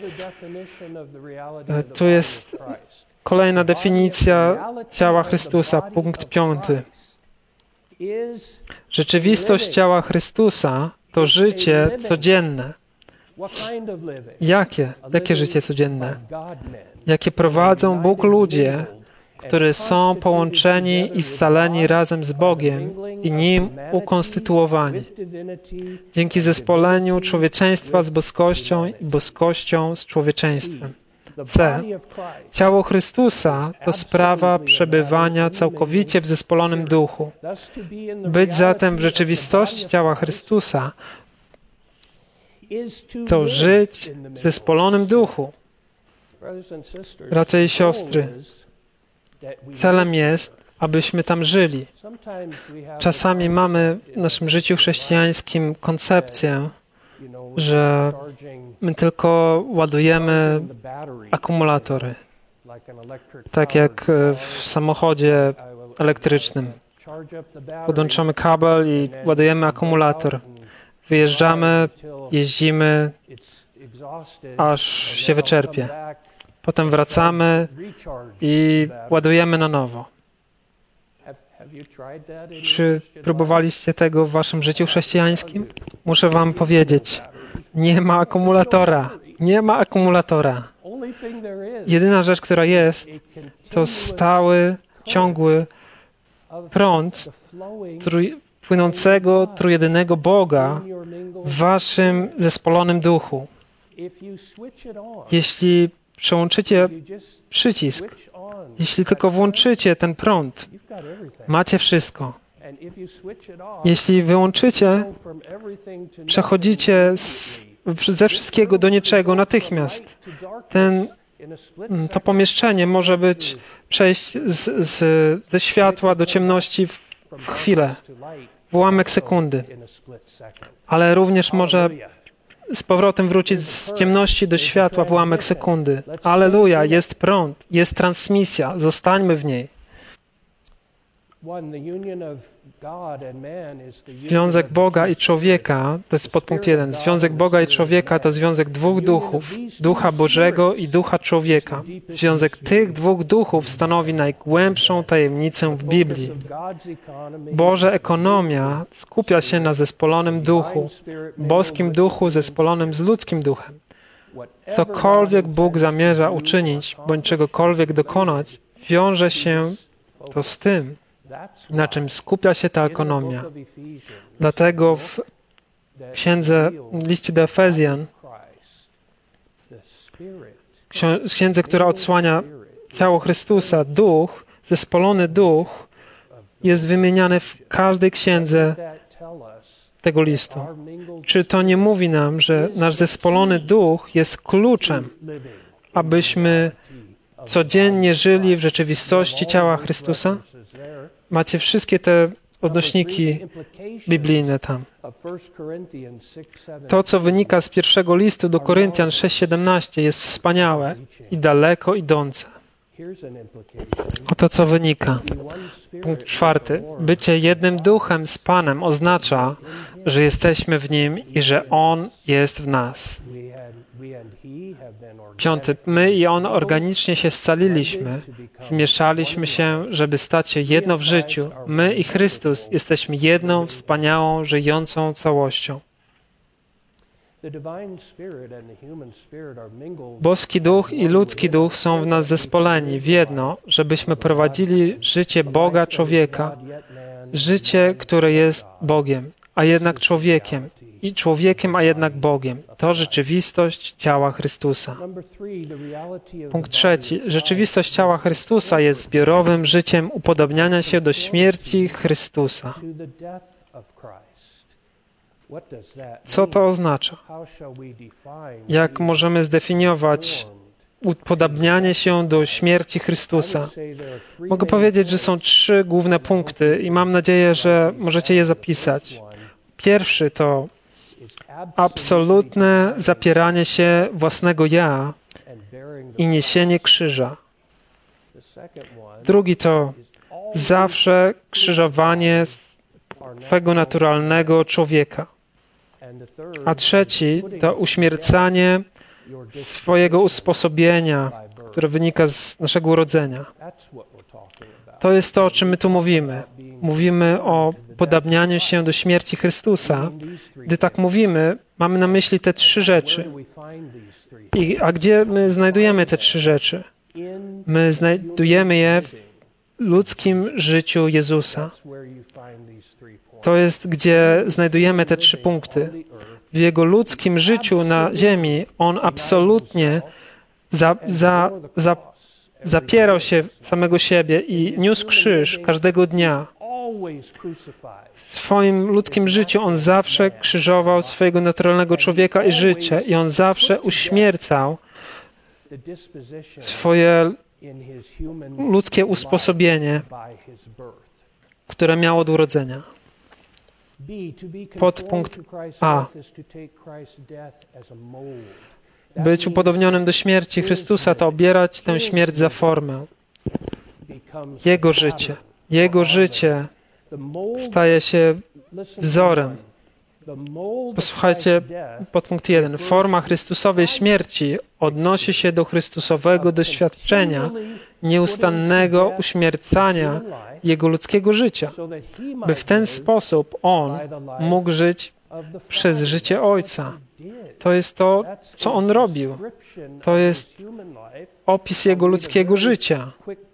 Speaker 1: Tu jest kolejna definicja ciała Chrystusa, punkt piąty. Rzeczywistość ciała Chrystusa to życie codzienne. Jakie? Jakie życie codzienne? Jakie prowadzą Bóg ludzie, którzy są połączeni i scaleni razem z Bogiem i Nim ukonstytuowani. Dzięki zespoleniu człowieczeństwa z boskością i boskością z człowieczeństwem. C. Ciało Chrystusa to sprawa przebywania całkowicie w zespolonym duchu. Być zatem w rzeczywistości ciała Chrystusa to żyć w zespolonym duchu. Bracia i siostry, celem jest, abyśmy tam żyli. Czasami mamy w naszym życiu chrześcijańskim koncepcję, że my tylko ładujemy akumulatory, tak jak w samochodzie elektrycznym. Podłączamy kabel i ładujemy akumulator. Wyjeżdżamy, jeździmy, aż się wyczerpie. Potem wracamy i ładujemy na nowo. Czy próbowaliście tego w waszym życiu chrześcijańskim? Muszę wam powiedzieć, nie ma akumulatora. Nie ma akumulatora. Jedyna rzecz, która jest, to stały, ciągły prąd trój, płynącego trójjedynego Boga w waszym zespolonym duchu. Jeśli przełączycie przycisk, jeśli tylko włączycie ten prąd, macie wszystko. Jeśli wyłączycie, przechodzicie z, ze wszystkiego do niczego natychmiast. Ten, to pomieszczenie może być przejść z, z, ze światła do ciemności w, w chwilę, w ułamek sekundy. Ale również może z powrotem wrócić z ciemności do światła w ułamek sekundy. Alleluja, jest prąd, jest transmisja, zostańmy w niej. Związek Boga i człowieka, to jest podpunkt jeden. Związek Boga i człowieka to związek dwóch duchów, Ducha Bożego i Ducha człowieka. Związek tych dwóch duchów stanowi najgłębszą tajemnicę w Biblii. Boża ekonomia skupia się na zespolonym duchu, boskim duchu zespolonym z ludzkim duchem. Cokolwiek Bóg zamierza uczynić, bądź czegokolwiek dokonać, wiąże się to z tym, na czym skupia się ta ekonomia. Dlatego w księdze, liście do Efezjan, księdze, która odsłania ciało Chrystusa, duch, zespolony duch, jest wymieniany w każdej księdze tego listu. Czy to nie mówi nam, że nasz zespolony duch jest kluczem, abyśmy codziennie żyli w rzeczywistości ciała Chrystusa? Macie wszystkie te odnośniki biblijne tam. To, co wynika z pierwszego listu do Koryntian sześć siedemnaście, jest wspaniałe i daleko idące. Oto, co wynika. Punkt czwarty. Bycie jednym duchem z Panem oznacza, że jesteśmy w Nim i że On jest w nas. Piąty. My i On organicznie się scaliliśmy, zmieszaliśmy się, żeby stać się jedno w życiu. My i Chrystus jesteśmy jedną, wspaniałą, żyjącą całością. Boski duch i ludzki duch są w nas zespoleni w jedno, żebyśmy prowadzili życie Boga człowieka, życie, które jest Bogiem, a jednak człowiekiem. i człowiekiem, a jednak Bogiem. To rzeczywistość ciała Chrystusa. Punkt trzeci. Rzeczywistość ciała Chrystusa jest zbiorowym życiem upodobniania się do śmierci Chrystusa. Co to oznacza? Jak możemy zdefiniować upodabnianie się do śmierci Chrystusa? Mogę powiedzieć, że są trzy główne punkty i mam nadzieję, że możecie je zapisać. Pierwszy to absolutne zapieranie się własnego ja i niesienie krzyża. Drugi to zawsze krzyżowanie swego naturalnego człowieka. A trzeci to uśmiercanie swojego usposobienia, które wynika z naszego urodzenia. To jest to, o czym my tu mówimy. Mówimy o upodabnianiu się do śmierci Chrystusa. Gdy tak mówimy, mamy na myśli te trzy rzeczy. I, a gdzie my znajdujemy te trzy rzeczy? My znajdujemy je w ludzkim życiu Jezusa. To jest, gdzie znajdujemy te trzy punkty. W Jego ludzkim życiu na ziemi On absolutnie za, za, za, zapierał się samego siebie i niósł krzyż każdego dnia. W swoim ludzkim życiu On zawsze krzyżował swojego naturalnego człowieka i życie i On zawsze uśmiercał swoje ludzkie usposobienie, które miało od urodzenia. Podpunkt A. Być upodobnionym do śmierci Chrystusa to obierać tę śmierć za formę. Jego życie. Jego życie staje się wzorem. Posłuchajcie, podpunkt jeden. Forma Chrystusowej śmierci odnosi się do Chrystusowego doświadczenia nieustannego uśmiercania Jego ludzkiego życia, by w ten sposób On mógł żyć przez życie Ojca. To jest to, co On robił. To jest opis Jego ludzkiego życia.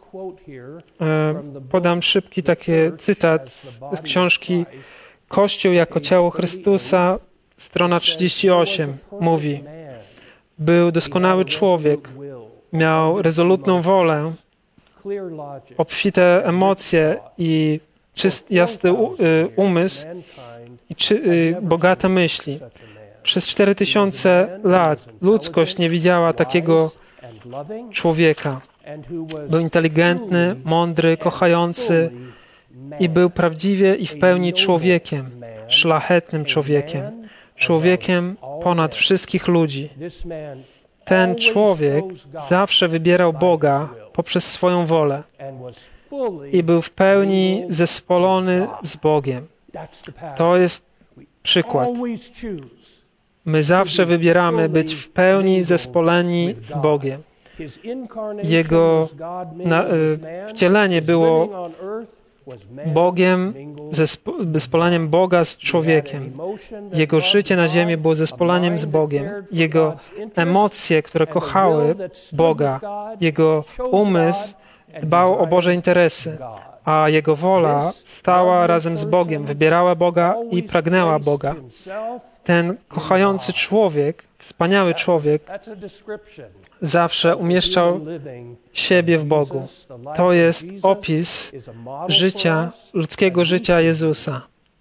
Speaker 1: Podam szybki taki cytat z książki Kościół jako ciało Chrystusa, strona trzydzieści osiem, mówi: był doskonały człowiek, miał rezolutną wolę, obfite emocje i czyst, jasny umysł i czy, y, bogate myśli. Przez cztery tysiące lat ludzkość nie widziała takiego człowieka. Był inteligentny, mądry, kochający i był prawdziwie i w pełni człowiekiem, szlachetnym człowiekiem, człowiekiem ponad wszystkich ludzi. Ten człowiek zawsze wybierał Boga poprzez swoją wolę i był w pełni zespolony z Bogiem. To jest przykład. My zawsze wybieramy być w pełni zespoleni z Bogiem. Jego na, y, wcielenie było Bogiem, zespoleniem Boga z człowiekiem. Jego życie na ziemi było zespoleniem z Bogiem. Jego emocje, które kochały Boga, Jego umysł dbał o Boże interesy, a Jego wola stała razem z Bogiem, wybierała Boga i pragnęła Boga. Ten kochający człowiek, wspaniały człowiek, zawsze umieszczał siebie w Bogu. To jest opis życia, ludzkiego życia Jezusa.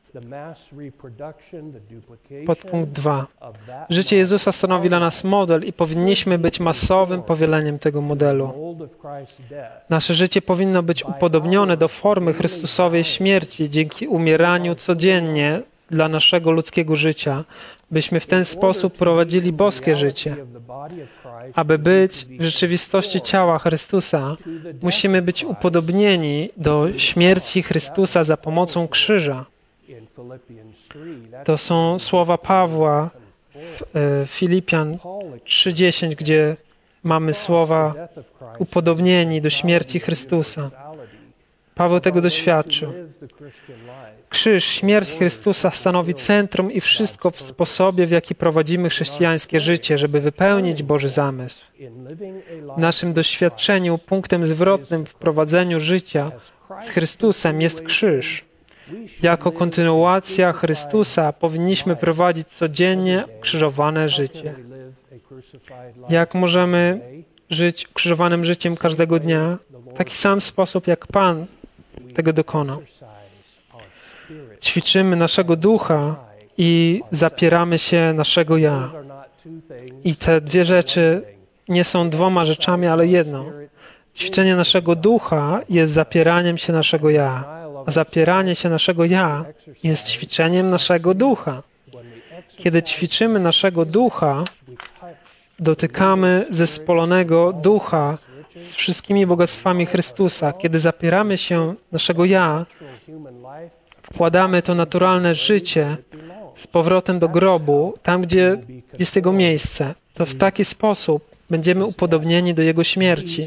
Speaker 1: Podpunkt dwa. Życie Jezusa stanowi dla nas model i powinniśmy być masowym powieleniem tego modelu. Nasze życie powinno być upodobnione do formy Chrystusowej śmierci dzięki umieraniu codziennie dla naszego ludzkiego życia, byśmy w ten sposób prowadzili boskie życie. Aby być w rzeczywistości ciała Chrystusa, musimy być upodobnieni do śmierci Chrystusa za pomocą krzyża. To są słowa Pawła w Filipian trzy dziesięć, gdzie mamy słowa upodobnieni do śmierci Chrystusa. Paweł tego doświadczył. Krzyż, śmierć Chrystusa stanowi centrum i wszystko w sposobie, w jaki prowadzimy chrześcijańskie życie, żeby wypełnić Boży zamysł. W naszym doświadczeniu punktem zwrotnym w prowadzeniu życia z Chrystusem jest krzyż. Jako kontynuacja Chrystusa powinniśmy prowadzić codziennie ukrzyżowane życie. Jak możemy żyć ukrzyżowanym życiem każdego dnia? W taki sam sposób, jak Pan tego dokonał. Ćwiczymy naszego ducha i zapieramy się naszego ja. I te dwie rzeczy nie są dwoma rzeczami, ale jedną. Ćwiczenie naszego ducha jest zapieraniem się naszego ja, a zapieranie się naszego ja jest ćwiczeniem naszego ducha. Kiedy ćwiczymy naszego ducha, dotykamy zespolonego ducha z wszystkimi bogactwami Chrystusa. Kiedy zapieramy się naszego ja, wkładamy to naturalne życie z powrotem do grobu, tam gdzie jest Jego miejsce. To w taki sposób będziemy upodobnieni do Jego śmierci.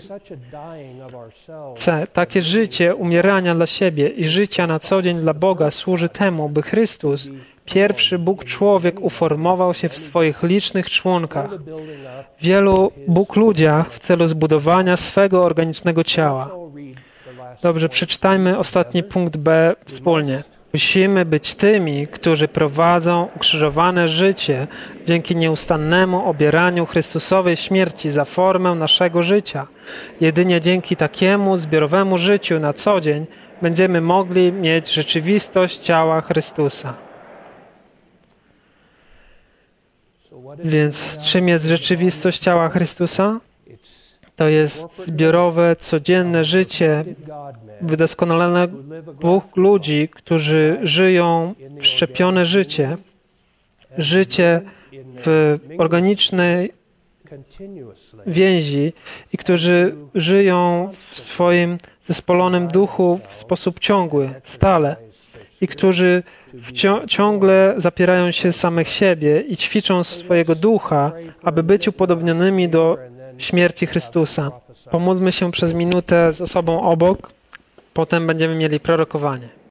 Speaker 1: C. Takie życie umierania dla siebie i życia na co dzień dla Boga służy temu, by Chrystus, pierwszy Bóg człowiek, uformował się w swoich licznych członkach, wielu Bóg ludziach w celu zbudowania swego organicznego ciała. Dobrze, przeczytajmy ostatni punkt B wspólnie. Musimy być tymi, którzy prowadzą ukrzyżowane życie dzięki nieustannemu obieraniu Chrystusowej śmierci za formę naszego życia. Jedynie dzięki takiemu zbiorowemu życiu na co dzień będziemy mogli mieć rzeczywistość ciała Chrystusa. Więc czym jest rzeczywistość ciała Chrystusa? To jest zbiorowe, codzienne życie wydoskonalonych dwóch ludzi, którzy żyją wszczepione życie, życie w organicznej więzi i którzy żyją w swoim zespolonym duchu w sposób ciągły, stale i którzy ciągle zapierają się samych siebie i ćwiczą swojego ducha, aby być upodobnionymi do śmierci Chrystusa. Pomódlmy się przez minutę z osobą obok, potem będziemy mieli prorokowanie.